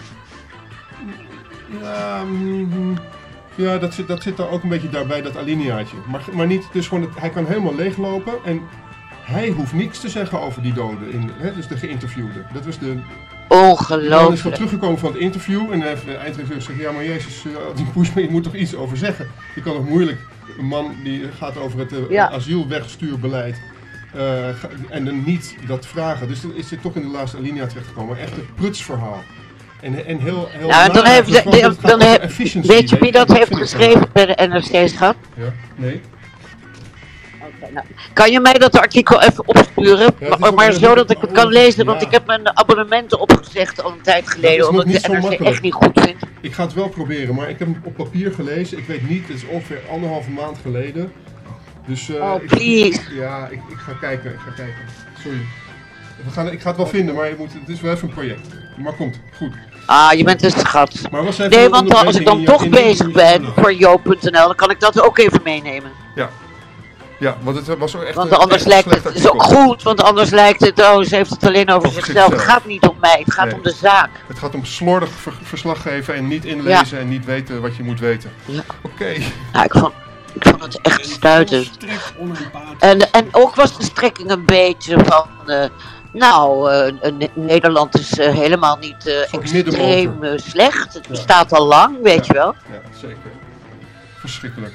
Ja, mm, ja dat, zit, dat zit daar ook een beetje daarbij, dat alineaatje. Maar, maar niet, dus gewoon, het, hij kan helemaal leeglopen en hij hoeft niks te zeggen over die doden, in, hè, dus de geïnterviewde. Dat was de... Ongelooflijk. Hij is gewoon teruggekomen van het interview en heeft de eindredacteur gezegd, ja maar Jezus, uh, die pushback, je moet toch iets over zeggen. Je kan toch moeilijk, een man die gaat over het uh, ja. asielwegstuurbeleid uh, en dan niet dat vragen. Dus dan is hij toch in de laatste alinea terechtgekomen. Echt een prutsverhaal. En, en heel, heel nou, dan heeft, de, de, dan heb, weet je wie dat heeft geschreven bij de N R C-schap? Ja, nee. Okay, nou, kan je mij dat artikel even opsturen? Ja, maar maar zodat ik het kan lezen, want ja. ik heb mijn abonnementen opgezegd al een tijd geleden, omdat ik de N R C makkelijk. echt niet goed vind. Ik ga het wel proberen, maar ik heb hem op papier gelezen. Ik weet niet, het is ongeveer anderhalve maand geleden. Dus uh, oh, please. Ik, ja, ik, ik ga kijken, ik ga kijken. Sorry. We gaan, ik ga het wel vinden, maar je moet, het is wel even een project. Maar komt, goed. Ah, je bent een schat. Nee, want als ik dan toch bezig ben voor joop punt n l, dan kan ik dat ook even meenemen. Ja. Ja, want het was ook echt Want een anders echt lijkt slecht het, het is ook artikel. goed, want anders lijkt het, oh, ze heeft het alleen over, Over zichzelf. Het zichzelf. gaat niet om mij, het gaat Nee. om de zaak. Het gaat om slordig ver- verslag geven en niet inlezen en niet weten wat je moet weten. Ja. Oké. Nou, ik vond, ik vond het echt stuitend. Volstrekt onempathisch. En, en ook was de strekking een beetje van, uh, nou, uh, uh, Nederland is uh, helemaal niet uh, Soort extreem middenmotor. uh, slecht. Het bestaat al lang, weet je wel. Ja, zeker. Verschrikkelijk.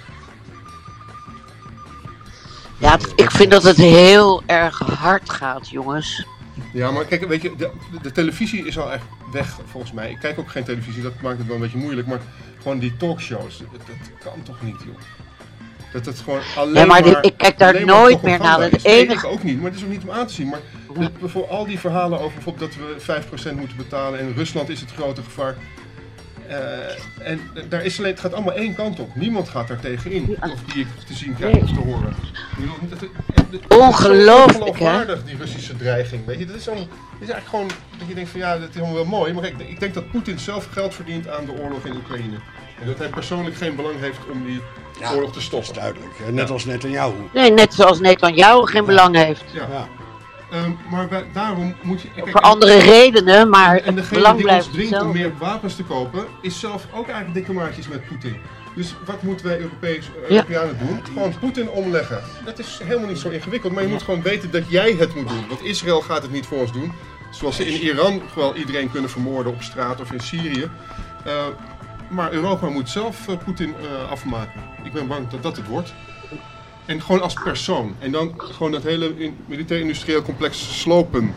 Ja, het- ik vind dat het heel erg hard gaat, jongens. Ja, maar kijk, weet je, de, de televisie is al echt weg volgens mij. Ik kijk ook geen televisie, dat maakt het wel een beetje moeilijk. Maar gewoon die talkshows, dat, dat kan toch niet, joh. Dat het gewoon alleen Ja, maar maar... dit- ik kijk daar alleen maar nooit meer propaganda naar. Het is. Nee, enige- ik ook niet, maar het is ook niet om aan te zien. Maar de- voor al die verhalen over bijvoorbeeld dat we vijf procent moeten betalen... en Rusland is het grote gevaar... Uh, en daar is alleen, het gaat allemaal één kant op. Niemand gaat daar tegenin. Of die ik te zien krijg of te horen. Ik bedoel, het- het- het- het- Ongelooflijk, Het is zo ongeloofwaardig, die Russische dreiging. Weet je, dat is, zo, dat is eigenlijk gewoon dat je denkt van ja, dat is helemaal wel mooi. Maar kijk, ik denk dat Poetin zelf geld verdient aan de oorlog in Oekraïne. En dat hij persoonlijk geen belang heeft om die Ja, oorlog te Dat stoppen. is duidelijk. hè. Net als Netanyahu. Nee, net zoals Netanyahu geen belang heeft. Ja. Ja. Ehm, maar wij- daarom moet je... kijk, Voor andere redenen, maar En het degene belang die ons blijft dwingt om hetzelfde. meer wapens te kopen, is zelf ook eigenlijk dikke maatjes met Poetin. Dus wat moeten wij Europees, Ja. Europeanen doen? Gewoon Poetin omleggen. Dat is helemaal niet zo ingewikkeld, maar je moet gewoon weten dat jij het moet doen. Want Israël gaat het niet voor ons doen. Zoals ze in Iran wel iedereen kunnen vermoorden op straat of in Syrië. Uh, maar Europa moet zelf uh, Poetin uh, afmaken. Ik ben bang dat dat het wordt. En gewoon als persoon. En dan gewoon dat hele in- militair-industrieel complex slopen.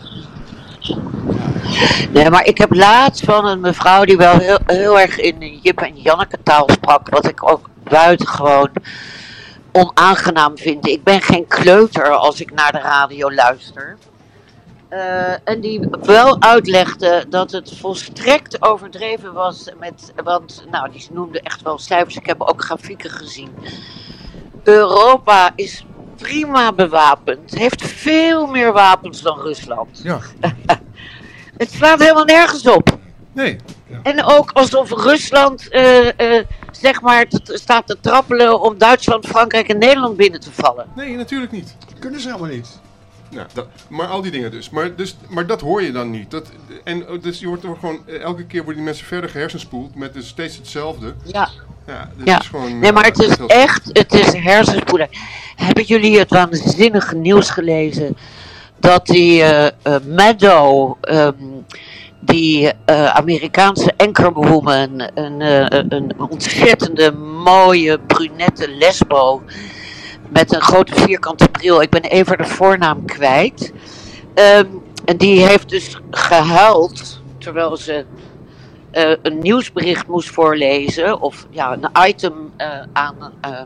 Nee, maar ik heb laatst van een mevrouw die wel heel, heel erg in Jip en Janneke taal sprak, wat ik ook buitengewoon onaangenaam vind. Ik ben geen kleuter als ik naar de radio luister. Uh, en die wel uitlegde dat het volstrekt overdreven was met, want nou, die noemde echt wel cijfers, ik heb ook grafieken gezien. Europa is prima bewapend, heeft veel meer wapens dan Rusland. Ja. Het slaat helemaal nergens op. Nee. En ook alsof Rusland uh, uh, zeg maar t- staat te trappelen om Duitsland, Frankrijk en Nederland binnen te vallen. Nee, natuurlijk niet. Kunnen ze helemaal niet. Ja, dat, maar al die dingen dus. Maar, dus. maar dat hoor je dan niet. Dat, en dus je wordt er gewoon, elke keer worden die mensen verder gehersenspoeld met dus steeds hetzelfde. Ja. Ja, dat Ja. is gewoon... Nee, maar het is heel- echt, het is hersenspoelen. Hebben jullie het waanzinnige nieuws gelezen dat die uh, uh, Meadow, um, die uh, Amerikaanse anchorwoman, een, uh, een ontzettende mooie brunette lesbo met een grote vierkante bril, ik ben even de voornaam kwijt, um, en die heeft dus gehuild terwijl ze Uh, een nieuwsbericht moest voorlezen, of ja, een item uh, aan, uh,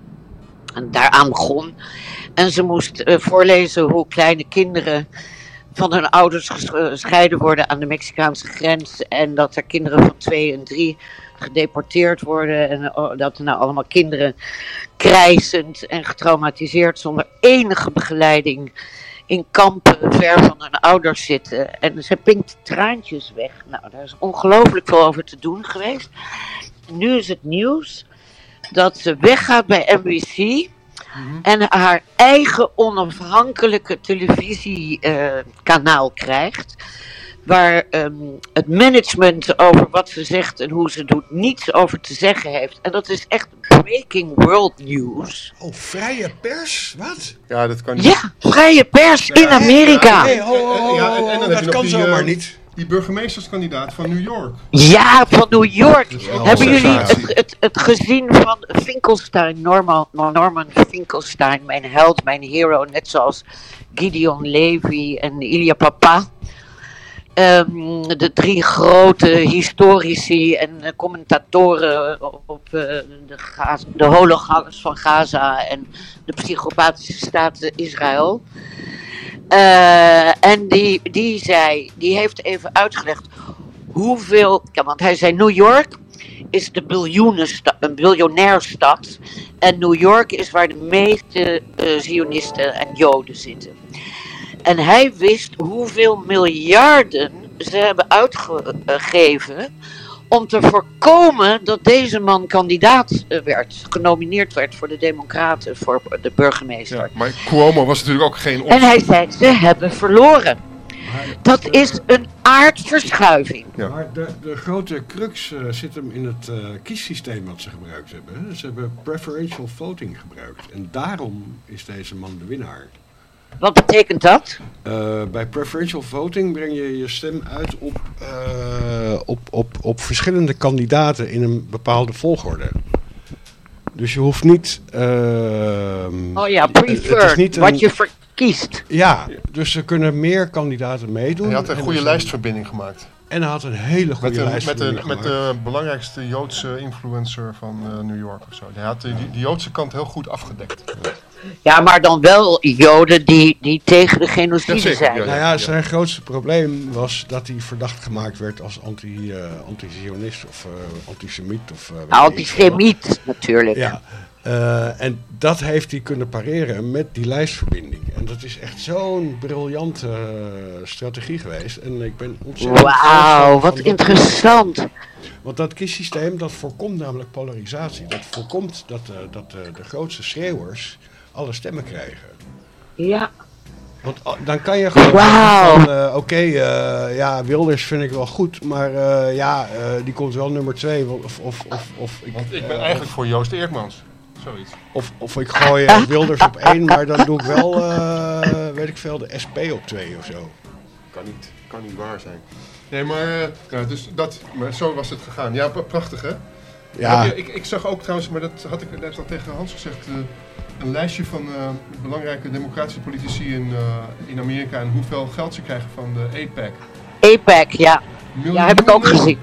en daaraan begon. En ze moest uh, voorlezen hoe kleine kinderen van hun ouders gescheiden worden aan de Mexicaanse grens. En dat er kinderen van twee en drie gedeporteerd worden. En uh, dat er nou allemaal kinderen krijzend en getraumatiseerd zonder enige begeleiding in kampen ver van hun ouders zitten. En ze pinkt traantjes weg. Nou, daar is ongelooflijk veel over te doen geweest. Nu is het nieuws dat ze weggaat bij N B C mm-hmm. en haar eigen onafhankelijke televisiekanaal uh, krijgt. Waar um, het management over wat ze zegt en hoe ze doet niets over te zeggen heeft. En dat is echt breaking world news. Oh, vrije pers? Wat? Ja, dat kan niet. Ja, vrije pers in Amerika. Nee, oh, oh, oh, Ja, en- en dan heb je dat nog kan die, zomaar uh, niet. Die burgemeesterskandidaat van New York. Ja, van New York. Dat is ook Hebben een jullie sensatie. het, het, het gezien van Finkelstein, Norman, Norman Finkelstein, mijn held, mijn hero, net zoals Gideon Levy en Ilya Papa. Um, de drie grote historici en uh, commentatoren op, op uh, de, Gaza, de holocaust van Gaza en de psychopathische staat Israël. Uh, en die, die zei, die heeft even uitgelegd hoeveel, ja, want hij zei New York is de biljoenenstad, een biljonairstad en New York is waar de meeste uh, Zionisten en Joden zitten. En hij wist hoeveel miljarden ze hebben uitgegeven om te voorkomen dat deze man kandidaat uh, werd, genomineerd werd voor de Democraten, voor de burgemeester. Ja, maar Cuomo was natuurlijk ook geen optie. En hij zei, ze hebben verloren. Dat is een aardverschuiving. Ja. Maar de, de grote crux uh, zit hem in het uh, kiessysteem wat ze gebruikt hebben. Hè? Ze hebben preferential voting gebruikt. En daarom is deze man de winnaar. Wat betekent dat? Uh, bij preferential voting breng je je stem uit op, uh, op, op, op verschillende kandidaten in een bepaalde volgorde. Dus je hoeft niet... Uh, oh ja, preferred, wat een, je verkiest. Ja, dus er kunnen meer kandidaten meedoen. Hij had een goede lijstverbinding gemaakt. En hij had een hele goede met lijstverbinding met de, met de belangrijkste Joodse influencer van uh, New York of zo. Hij had die, die Joodse kant heel goed afgedekt. Ja, maar dan wel Joden die, die tegen de genocide ja, zijn. Ja, nou ja, zijn grootste probleem was dat hij verdacht gemaakt werd als anti, uh, anti-Zionist of uh, antisemiet. Of, uh, nou, antisemiet natuurlijk. Ja. Uh, en dat heeft hij kunnen pareren met die lijstverbinding. En dat is echt zo'n briljante uh, strategie geweest. En ik ben ontzettend... Wauw, wat interessant. Dat, want dat kiessysteem, dat voorkomt namelijk polarisatie. Dat voorkomt dat, uh, dat uh, de grootste schreeuwers alle stemmen krijgen. Ja. Want uh, dan kan je gewoon wow. van, uh, oké, okay, uh, ja, Wilders vind ik wel goed, maar uh, ja, uh, die komt wel nummer twee. Of, of, of, of, ik, Want ik ben uh, eigenlijk voor Joost Eerdmans. Zoiets. Of, of ik gooi uh, Wilders op één, maar dan doe ik wel, uh, weet ik veel, de S P op twee of zo. Kan niet, kan niet waar zijn. Nee, maar, uh, ja, dus dat, maar zo was het gegaan. Ja, prachtig hè? Ja. Ik, ik, ik zag ook trouwens, maar dat had ik net al tegen Hans gezegd, uh, een lijstje van uh, belangrijke democratische politici in, uh, in Amerika en hoeveel geld ze krijgen van de A PAC. A PAC, ja. Miljoen ja, heb ik ook gezien.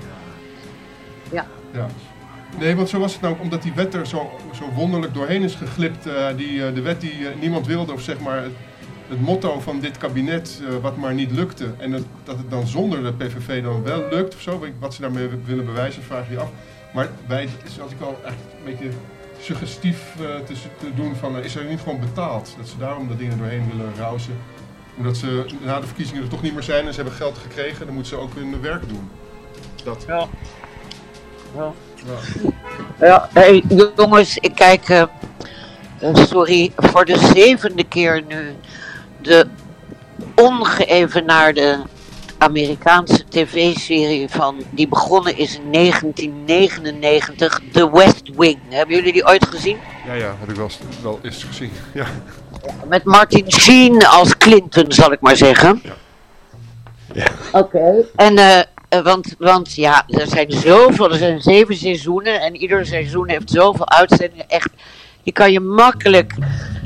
Ja. Ja. Nee, want zo was het nou, omdat die wet er zo, zo wonderlijk doorheen is geglipt. Uh, die, uh, de wet die uh, niemand wilde, of zeg maar het, het motto van dit kabinet, uh, wat maar niet lukte. En het, dat het dan zonder de P V V dan wel lukt of zo, wat ze daarmee willen bewijzen, vraag je af. Maar bij, zat ik al echt een beetje suggestief uh, te, te doen van, uh, is er niet gewoon betaald? Dat ze daarom dat dingen doorheen willen rausen. Omdat ze na de verkiezingen er toch niet meer zijn en ze hebben geld gekregen, dan moeten ze ook hun werk doen. Dat. Ja. Ja. Ja. Ja, hey, jongens, ik kijk, uh, uh, sorry, voor de zevende keer nu de ongeëvenaarde Amerikaanse tv-serie van, die begonnen is in negentien negenennegentig, The West Wing. Hebben jullie die ooit gezien? Ja, ja, heb ik wel, wel eens gezien, ja. Met Martin Sheen als Clinton, zal ik maar zeggen. Ja. Ja. Oké. Okay. En... Uh, Want, want ja, er zijn zoveel, er zijn zeven seizoenen en ieder seizoen heeft zoveel uitzendingen. Echt, je kan je makkelijk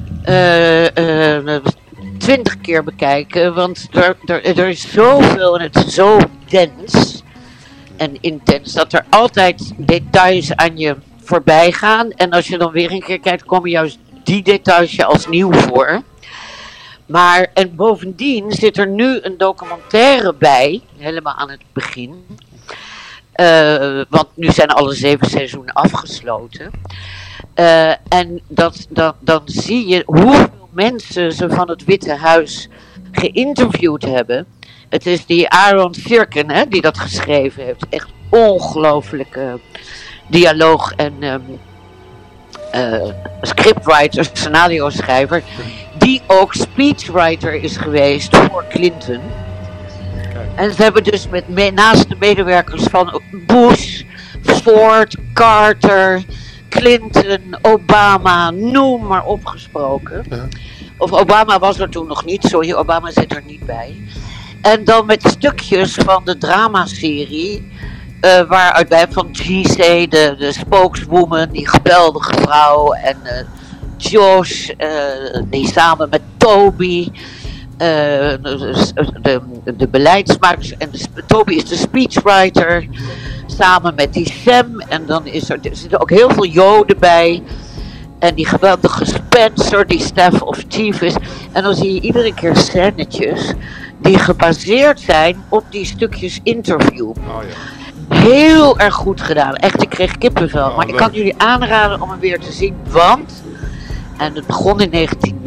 twintig uh, uh, keer bekijken, want er, er, er is zoveel en het is zo dens en intens dat er altijd details aan je voorbij gaan. En als je dan weer een keer kijkt, komen juist die details je als nieuw voor. Maar, en bovendien zit er nu een documentaire bij, helemaal aan het begin. Uh, want nu zijn alle zeven seizoenen afgesloten. Uh, en dat, dat, dan zie je hoeveel mensen ze van het Witte Huis geïnterviewd hebben. Het is die Aaron Sorkin, hè, die dat geschreven heeft. Echt ongelooflijke dialoog en um, uh, scriptwriter, scenario schrijver. Die ook speechwriter is geweest voor Clinton. Kijk. En ze hebben dus met me, naast de medewerkers van Bush, Ford, Carter, Clinton, Obama, noem maar op gesproken. Ja. Of Obama was er toen nog niet, sorry, Obama zit er niet bij. En dan met stukjes van de dramaserie, uh, waaruit bij van G C, de, de spokeswoman, die geweldige vrouw, en uh, Josh, uh, die samen met Toby, uh, de, de, de beleidsmakers, en de, Toby is de speechwriter, samen met die Sam, en dan is er, er zitten ook heel veel Joden bij, en die geweldige Spencer, die Staff of Chief is, en dan zie je iedere keer scènetjes die gebaseerd zijn op die stukjes interview. Oh, ja. Heel erg goed gedaan, echt, ik kreeg kippenvel, oh, maar leuk. Ik kan jullie aanraden om hem weer te zien, want... En het begon in negentien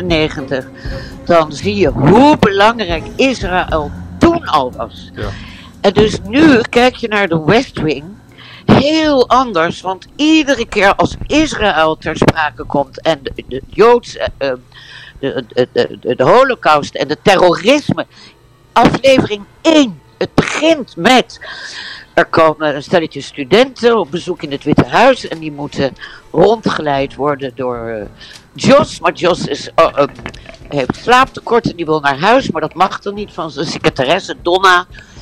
negenennegentig. Dan zie je hoe belangrijk Israël toen al was. Ja. En dus nu kijk je naar de West Wing heel anders, want iedere keer als Israël ter sprake komt en de, de Joodse, uh, de, de, de, de Holocaust en de terrorisme, aflevering één, het begint met, er komen een stelletje studenten op bezoek in het Witte Huis en die moeten rondgeleid worden door uh, Jos, maar Jos is, uh, uh, heeft slaaptekort en die wil naar huis, maar dat mag dan niet van zijn secretaresse Donna.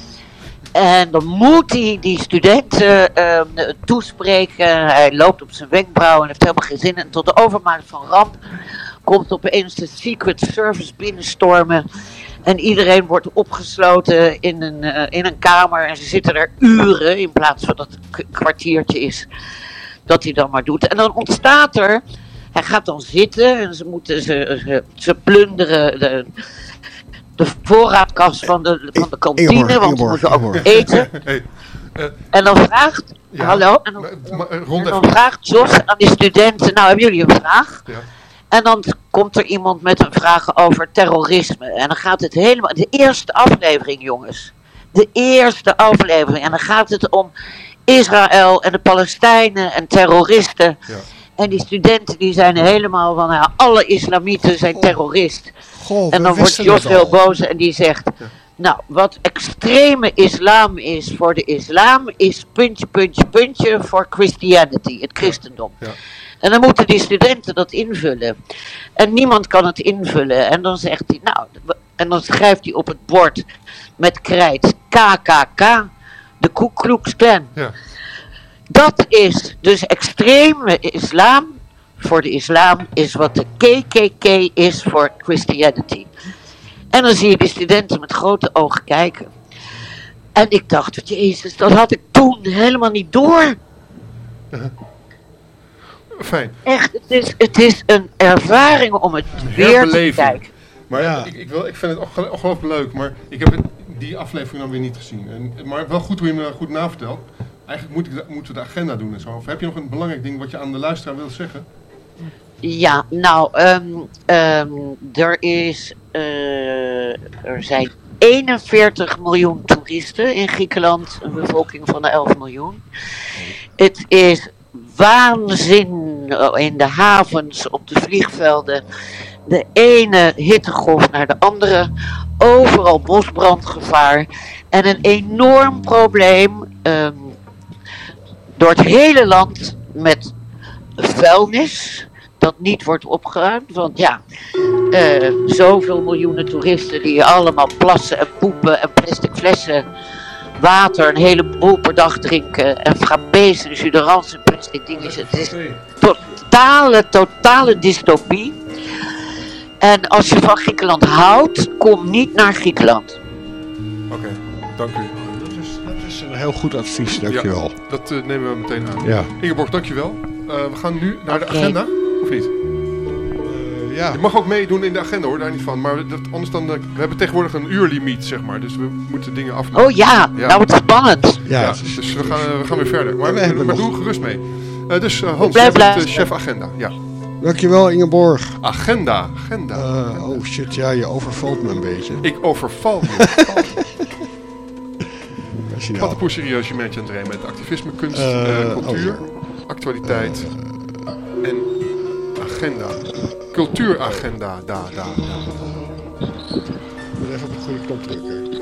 En dan moet hij die studenten uh, toespreken. Hij loopt op zijn wenkbrauw en heeft helemaal geen zin. En tot de overmaat van ramp komt opeens de Secret Service binnenstormen. En iedereen wordt opgesloten in een, uh, in een kamer. En ze zitten er uren in plaats van dat het een kwartiertje is dat hij dan maar doet. En dan ontstaat er, hij gaat dan zitten en ze moeten ze, ze, ze plunderen de... de voorraadkast van de, van de kantine, Ingeborg, want ze moeten ook eten. Hey, uh, en dan vraagt, ja, hallo, en dan, maar, maar, en dan vraagt Jos aan die studenten, nou hebben jullie een vraag? Ja. En dan komt er iemand met een vraag over terrorisme. En dan gaat het helemaal, de eerste aflevering jongens, de eerste aflevering. En dan gaat het om Israël en de Palestijnen en terroristen. Ja. En die studenten die zijn helemaal van, ja, alle islamieten zijn terrorist. Goh, en dan wordt Jos heel boos en die zegt, ja. nou, wat extreme islam is voor de islam, is puntje, puntje, puntje voor Christianity, het christendom. Ja. Ja. En dan moeten die studenten dat invullen. En niemand kan het invullen. En dan zegt hij, nou, en dan schrijft hij op het bord met krijt K K K, de Ku Klux Klan. Ja. Dat is dus extreme islam. Voor de islam is wat de K K K is voor Christianity. En dan zie je die studenten met grote ogen kijken. En ik dacht, jezus, dat had ik toen helemaal niet door. Uh-huh. Fijn. Echt, het is, het is een ervaring om het weer te kijken. Maar ja, ik, ik, wil, ik vind het ongelooflijk leuk, maar ik heb het, die aflevering dan weer niet gezien. En, maar wel goed hoe je me goed navertelt. Eigenlijk moet ik, moeten we de agenda doen en zo. Of heb je nog een belangrijk ding wat je aan de luisteraar wilt zeggen? Ja, nou, um, um, er is, uh, er zijn eenenveertig miljoen toeristen in Griekenland, een bevolking van de elf miljoen. Het is waanzin in de havens, op de vliegvelden, de ene hittegolf naar de andere, overal bosbrandgevaar en een enorm probleem um, door het hele land met vuilnis dat niet wordt opgeruimd, want ja, uh, zoveel miljoenen toeristen die allemaal plassen en poepen en plastic flessen, water, een heleboel per dag drinken en frappés en jus d'orange en plastic dingetjes. Het is totale, totale dystopie. En als je van Griekenland houdt, kom niet naar Griekenland. Oké, okay, dank u. Dat is, dat is een heel goed advies, dankjewel. Ja, dat uh, nemen we meteen aan. Ja. Ingeborg, dankjewel. Uh, we gaan nu naar okay. de agenda, of niet? Uh, ja. Je mag ook meedoen in de agenda hoor, daar niet van. Maar dat, anders dan, uh, we hebben tegenwoordig een uurlimiet, zeg maar. Dus we moeten dingen afnemen. Oh ja, ja. Nou wordt het spannend. Ja, ja, dus we gaan, uh, we gaan weer verder. Maar, ja, maar doe gerust mee. Uh, dus uh, Hans, jij bent uh, chef agenda. Ja. Dankjewel Ingeborg. Agenda, agenda. Uh, oh shit, ja, je overvalt me een beetje. Ik overval je. Wat een poes serieus je merkt aan het rijden met activisme, kunst, uh, uh, cultuur, oh, ja. actualiteit uh, en agenda. Cultuuragenda, daar, daar, daar. Ik moet even op de goede knop drukken.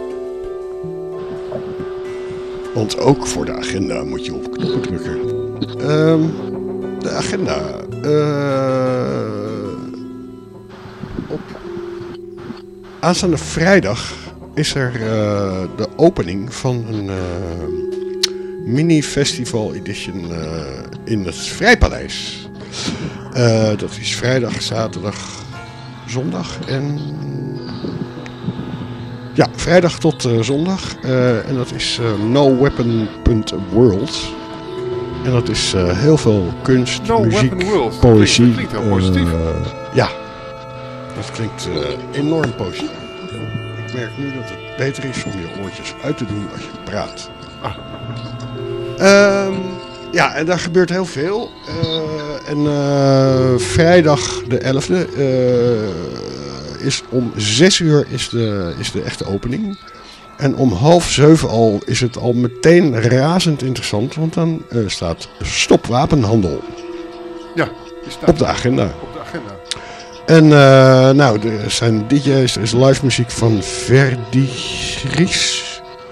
Want ook voor de agenda moet je op knoppen drukken. Um, de agenda. Uh, op aanstaande vrijdag is er uh, de opening van een uh, mini-festival edition uh, in het Vrijpaleis. Uh, dat is vrijdag, zaterdag, zondag en... Ja, vrijdag tot uh, zondag. Uh, en dat is uh, no weapon punt world. En dat is uh, heel veel kunst, no muziek, world. poëzie. Dat klinkt, dat klinkt heel positief. Uh, ja, dat klinkt uh, enorm positief. Ik merk nu dat het beter is om je oortjes uit te doen als je praat. Ah. Um, ja, en daar gebeurt heel veel. Uh, en uh, vrijdag de elfde uh, is om zes uur is de, is de echte opening. En om half zeven al is het al meteen razend interessant, want dan uh, staat Stop Wapenhandel. Ja, die staat op de agenda. Op de agenda. En uh, nou, er zijn D J's, er is live muziek van Verdi Ries.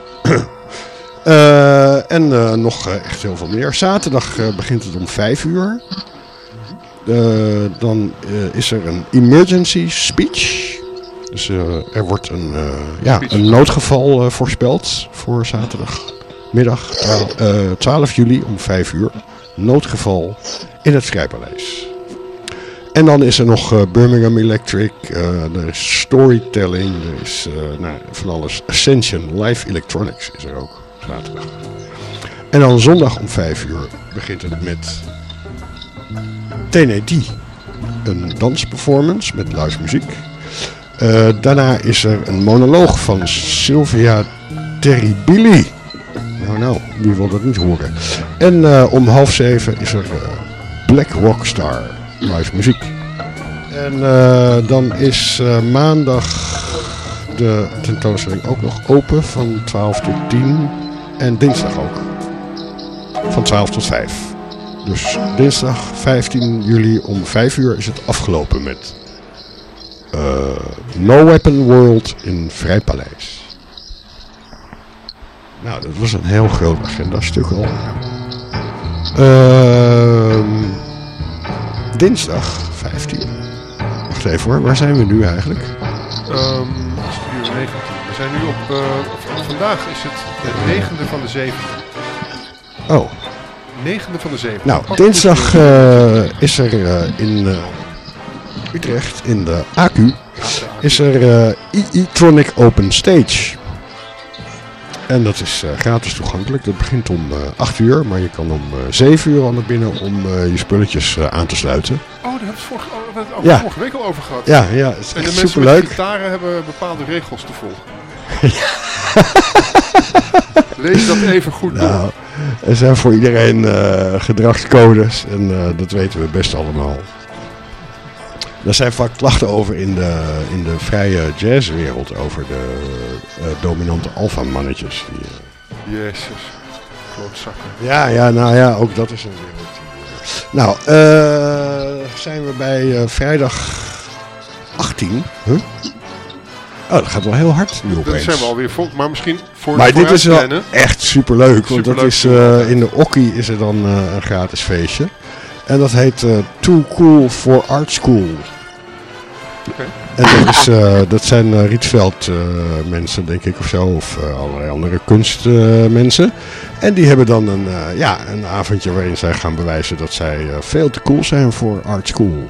uh, en uh, nog uh, echt heel veel meer. Zaterdag uh, begint het om vijf uur. Uh, dan uh, is er een emergency speech. Dus uh, er wordt een, uh, ja, een noodgeval uh, voorspeld voor zaterdagmiddag uh, twaalf juli om vijf uur. Noodgeval in het Vrijpaleis. En dan is er nog uh, Birmingham Electric, uh, er is storytelling, er is uh, nou, van alles. Ascension, Live Electronics is er ook zaterdag. En dan zondag om vijf uur begint het met Tenet, een dansperformance met live muziek. Uh, daarna is er een monoloog van Sylvia Terribili. Nou, nou, wie wil dat niet horen? En uh, om half zeven is er uh, Black Rockstar, live muziek. En uh, dan is uh, maandag de tentoonstelling ook nog open van twaalf tot tien. En dinsdag ook. Van twaalf tot vijf. Dus dinsdag vijftien juli om vijf uur is het afgelopen met uh, No Weapon World in Vrijpaleis. Nou, dat was een heel groot agenda-stuk al. Uh, dinsdag vijftien. Wacht even hoor, waar zijn we nu eigenlijk? Um, Studio negentien. We zijn nu op, uh, op... Vandaag is het de negende van de zevende. Oh. negende van de zevende. Nou, dinsdag uh, is er uh, in uh, Utrecht, in de A Q, is er uh, E-Tronic Open Stage. En dat is uh, gratis toegankelijk. Dat begint om uh, acht uur, maar je kan om uh, zeven uur al naar binnen om uh, je spulletjes uh, aan te sluiten. Oh, daar hebben we het vorige, oh, we het over ja. vorige week al over gehad. Ja, ja, het is en de echt mensen superleuk. met gitaren hebben bepaalde regels te volgen. Lees dat even goed door. Nou, er zijn voor iedereen uh, gedragscodes en uh, dat weten we best allemaal. Er zijn vaak klachten over in de, in de vrije jazzwereld over de uh, dominante alfamannetjes. Die, uh... Jezus, klootzakken. Ja, ja, nou ja, ook dat is een wereld. Nou, uh, zijn we bij uh, vrijdag achttien. Huh? Oh, dat gaat wel heel hard nu opeens. Dat zijn we alweer vol, maar misschien voor Maar dit is wel plannen. echt superleuk, want Superleuk, dat is uh, in de Okkie is er dan uh, een gratis feestje. En dat heet uh, Too Cool for Art School. Okay. En dat, is, uh, dat zijn uh, Rietveld uh, mensen, denk ik, of zo. Of uh, allerlei andere kunstmensen. Uh, en die hebben dan een, uh, ja, een avondje waarin zij gaan bewijzen dat zij uh, veel te cool zijn voor Art School.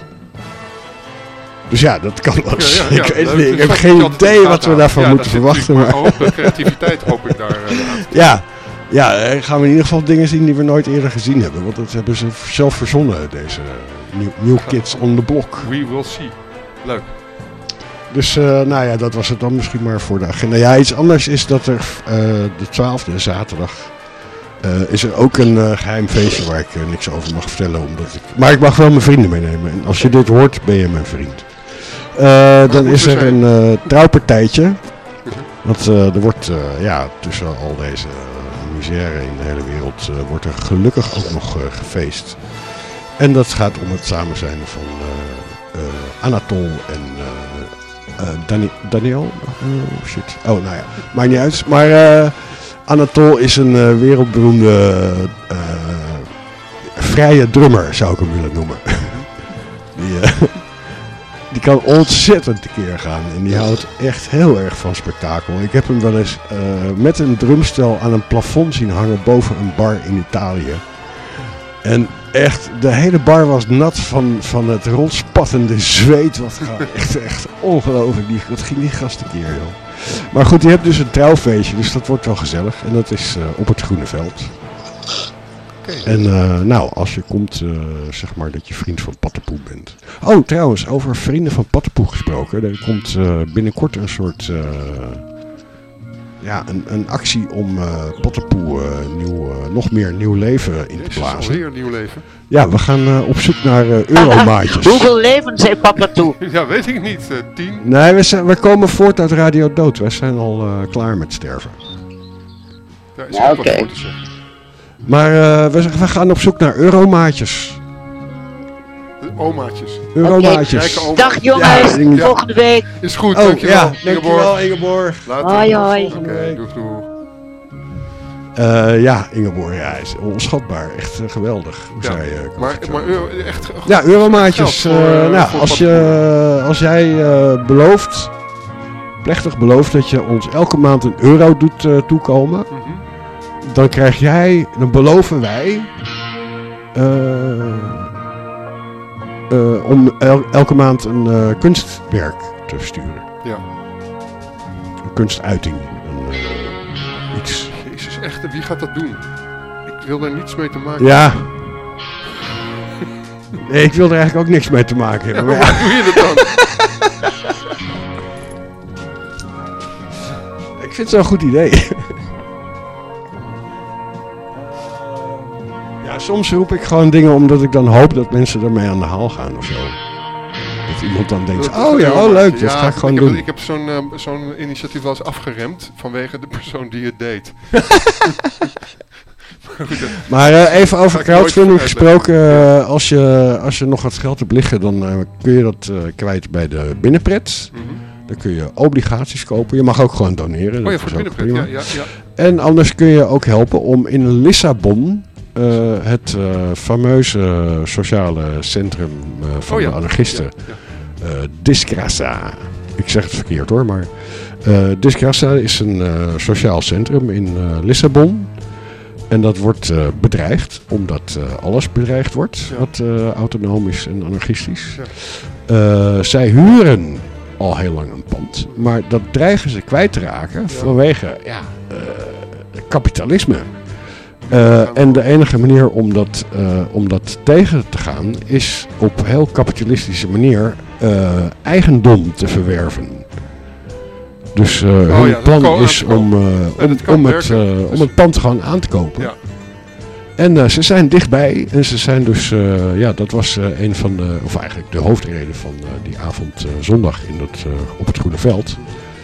Dus ja, dat kan wel. Ja, ja, ik, ja, weet leuk. niet, ik heb Dat geen is altijd idee een wat we gaten daarvan houden. moeten Ja, verwachten. Maar Maar hoop, de creativiteit hoop ik daar. Uh, ja, ja, uh, gaan we in ieder geval dingen zien die we nooit eerder gezien hebben. Want dat hebben ze zelf verzonnen, deze uh, New, new Kids on the Block. We will see. Leuk. Dus uh, nou ja, dat was het dan misschien maar voor de agenda. Ja, iets anders is dat er uh, de twaalfde zaterdag uh, is er ook een uh, geheim feestje waar ik uh, niks over mag vertellen. Omdat ik, maar ik mag wel mijn vrienden meenemen. En als je dit hoort, ben je mijn vriend. Uh, dan is er een uh, trouwpartijtje. Want uh, er wordt uh, ja, tussen al deze uh, misère in de hele wereld uh, wordt er gelukkig ook nog uh, gefeest. En dat gaat om het samen zijn van uh, uh, Anatol en uh, uh, Dani- Daniel. Oh shit. Oh nou ja, maakt niet uit. Maar uh, Anatol is een uh, wereldberoemde uh, vrije drummer, zou ik hem willen noemen. Die... Uh, Die kan ontzettend tekeer gaan en die houdt echt heel erg van spektakel. Ik heb hem wel eens uh, met een drumstel aan een plafond zien hangen boven een bar in Italië. En echt, de hele bar was nat van, van het rondspattende zweet. Wat gaat echt, echt ongelooflijk. Die, wat ging die gast tekeer, joh. Maar goed, je hebt dus een trouwfeestje, dus dat wordt wel gezellig. En dat is uh, op het Groene Veld. Okay. En uh, nou, als je komt, uh, zeg maar dat je vriend van Pattenpoe bent. Oh, trouwens, over vrienden van Pattenpoe gesproken. Er komt uh, binnenkort een soort uh, ja, een, een actie om uh, Pottenpoe uh, nieuw, uh, nog meer nieuw leven in te blazen. Is alweer nieuw leven? Ja, we gaan uh, op zoek naar uh, euromaatjes. Hoeveel levens heeft papa toe? Ja, weet ik niet. Uh, tien? Nee, we, zijn, we komen voort uit Radio Dood. Wij zijn al uh, klaar met sterven. Ja, is ja, ook okay. Wat voor te zeggen. Maar uh, we, we gaan op zoek naar euromaatjes. Omaatjes. Euromaatjes. Okay. Dag jongens, ja, volgende week. Is goed, oh, dankjewel. Ja, dankjewel Ingeborg. Later. Hoi hoi. Oké, okay, doeg doeg. Uh, ja, Ingeborg, ja, is onschatbaar. Echt uh, geweldig. Hoe ja, zij, uh, maar maar euro, echt... Ja, euromaatjes. Uh, uh, nou, voor als, je, als jij uh, belooft, plechtig belooft dat je ons elke maand een euro doet uh, toekomen, mm-hmm. dan krijg jij, dan beloven wij... Uh, Uh, om el- elke maand een uh, kunstwerk te sturen. Ja. Een kunstuiting. Een, uh, iets. Jezus, echt, wie gaat dat doen? Ik wil daar niets mee te maken ja. hebben. Nee, ik wil er eigenlijk ook niks mee te maken hebben. Ja, maar ja. Hoe doe je dat dan? Ik vind het wel een goed idee. Ja, soms roep ik gewoon dingen omdat ik dan hoop dat mensen ermee aan de haal gaan of zo. Dat iemand dan denkt, dat oh ja, oh leuk, dat ja, ga ik gewoon ik doen. Heb, ik heb zo'n, uh, zo'n initiatief wel eens afgeremd vanwege de persoon die het deed. Maar uh, even over crowdfunding gesproken, uh, als, je, als je nog wat geld hebt liggen, dan uh, kun je dat uh, kwijt bij de Binnenpret. Mm-hmm. Dan kun je obligaties kopen. Je mag ook gewoon doneren. Oh ja, voor de Binnenpret, ja, ja, ja. En anders kun je ook helpen om in Lissabon... Uh, het uh, fameuze sociale centrum uh, van oh ja. de anarchisten, ja, ja. Uh, Disgrassa. Ik zeg het verkeerd hoor, maar uh, Disgrassa is een uh, sociaal centrum in uh, Lissabon. En dat wordt uh, bedreigd, omdat uh, alles bedreigd wordt, ja. wat uh, autonoom is en anarchistisch. Ja. Uh, zij huren al heel lang een pand, maar dat dreigen ze kwijt te raken ja. vanwege ja, uh, kapitalisme. Uh, en de enige manier om dat, uh, om dat tegen te gaan is op heel kapitalistische manier uh, eigendom te verwerven. Dus uh, oh, hun ja, plan kan, is om, uh, om, om, het, uh, om het pand gewoon aan te kopen. Ja. En uh, ze zijn dichtbij en ze zijn dus, uh, ja dat was uh, een van de, of eigenlijk de hoofdreden van uh, die avond uh, zondag in dat, uh, op het Groene Veld.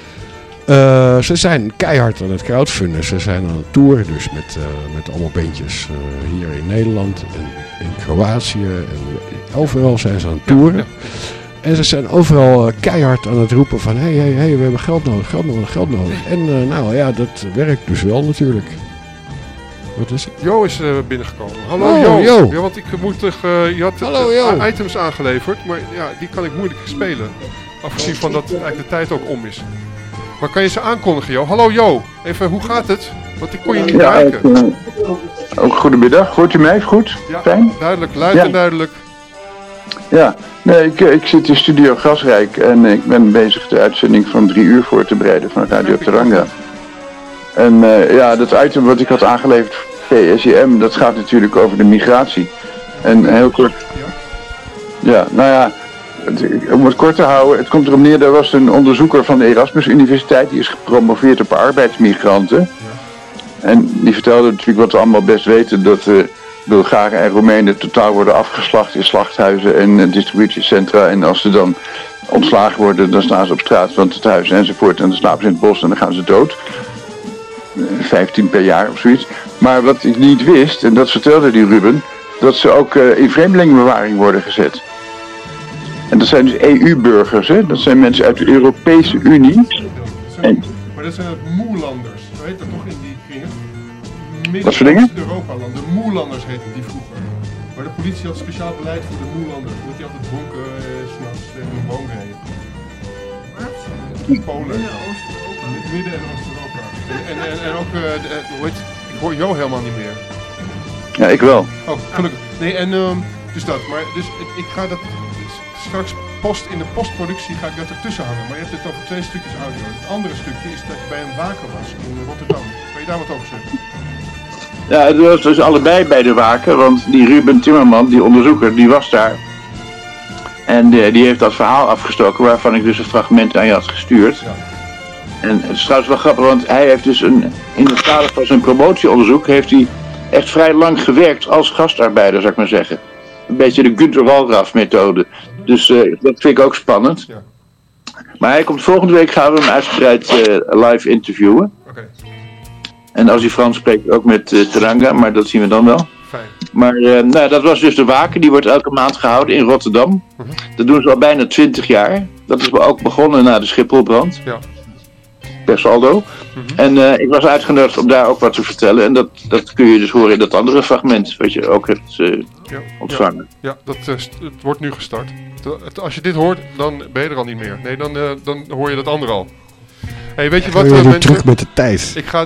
Uh, ze zijn keihard aan het crowdfunden. Ze zijn aan het toeren, dus met, uh, met allemaal bandjes uh, hier in Nederland en in Kroatië. En overal zijn ze aan het toeren. Ja, ja. En ze zijn overal uh, keihard aan het roepen van... hé, hé, hé, we hebben geld nodig, geld nodig, geld nodig. En uh, nou ja, dat werkt dus wel natuurlijk. Wat is het? Jo is uh, binnengekomen. Hallo oh, Jo. Jo. Ja, want ik moet toch... Uh, je had Hallo, uh, items aangeleverd, maar ja, die kan ik moeilijk spelen. Afgezien van dat eigenlijk de tijd ook om is. Maar kan je ze aankondigen, Jo? Hallo Jo, even, hoe gaat het? Want ik kon je niet ja, bereiken. Uh, ook goedemiddag, hoort u mij even goed? Ja, fijn? Duidelijk, luid ja. en duidelijk. Ja, nee, ik, ik zit in Studio Gasrijk en ik ben bezig de uitzending van drie uur voor te bereiden van Radio Teranga. En uh, ja, dat item wat ik had aangeleverd voor P S I M, dat gaat natuurlijk over de migratie. En heel kort... Ja, ja nou ja... Om het kort te houden, het komt erop neer, er was een onderzoeker van de Erasmus Universiteit, die is gepromoveerd op arbeidsmigranten. Ja. En die vertelde natuurlijk wat we allemaal best weten, dat uh, Bulgaren en Roemenen totaal worden afgeslacht in slachthuizen en uh, distributiecentra. En als ze dan ontslagen worden, dan staan ze op straat van het huis enzovoort. En dan slapen ze in het bos en dan gaan ze dood. vijftien per jaar of zoiets. Maar wat ik niet wist, en dat vertelde die Ruben, dat ze ook uh, in vreemdelingenbewaring worden gezet. En dat zijn dus E U-burgers, hè? Dat zijn mensen uit de Europese Unie. En... Maar dat zijn het moelanders, zo heet dat toch in die kringen? Wat voor dingen? Europa-landen, moelanders heten die vroeger. Maar de politie had speciaal beleid voor de moelanders, omdat die altijd dronken uh, s'nachts tegen een boom reden. Polen. Midden- en Oost-Europa. En, en, en, en ook, uh, de, uh, hoe heet, ik hoor jou helemaal niet meer. Ja, ik wel. Oh, gelukkig. Nee, en um, dus dat. Maar dus ik, ik ga dat... Straks post, in de postproductie ga ik dat ertussen hangen. Maar je hebt het over twee stukjes audio. Het andere stukje is dat je bij een waker was in Rotterdam. Kan je daar wat over zeggen? Ja, het was dus allebei bij de waker. Want die Ruben Timmerman, die onderzoeker, die was daar. En die, die heeft dat verhaal afgestoken waarvan ik dus een fragment aan je had gestuurd. Ja. En het is trouwens wel grappig, want hij heeft dus een, in het kader van zijn promotieonderzoek heeft hij echt vrij lang gewerkt als gastarbeider, zou ik maar zeggen. Een beetje de Günter Wallraff methode. Dus uh, dat vind ik ook spannend. Ja. Maar hij komt volgende week, gaan we hem uitgebreid uh, live interviewen. Okay. En als hij Frans spreekt ook met uh, Teranga, maar dat zien we dan wel. Fijn. Maar uh, nou, dat was dus de Waken, die wordt elke maand gehouden in Rotterdam. Uh-huh. Dat doen ze al bijna twintig jaar. Dat is ook begonnen na de Schipholbrand. Ja. Per saldo. Mm-hmm. En uh, ik was uitgenodigd om daar ook wat te vertellen. En dat, dat kun je dus horen in dat andere fragment, wat je ook hebt uh, ja, ontvangen. Ja, ja dat uh, st- het wordt nu gestart. Als je dit hoort, dan ben je er al niet meer. Nee, dan, uh, dan hoor je dat andere al. Hey, weet je wat, uh, mensen? Terug met de tijd. Ik ga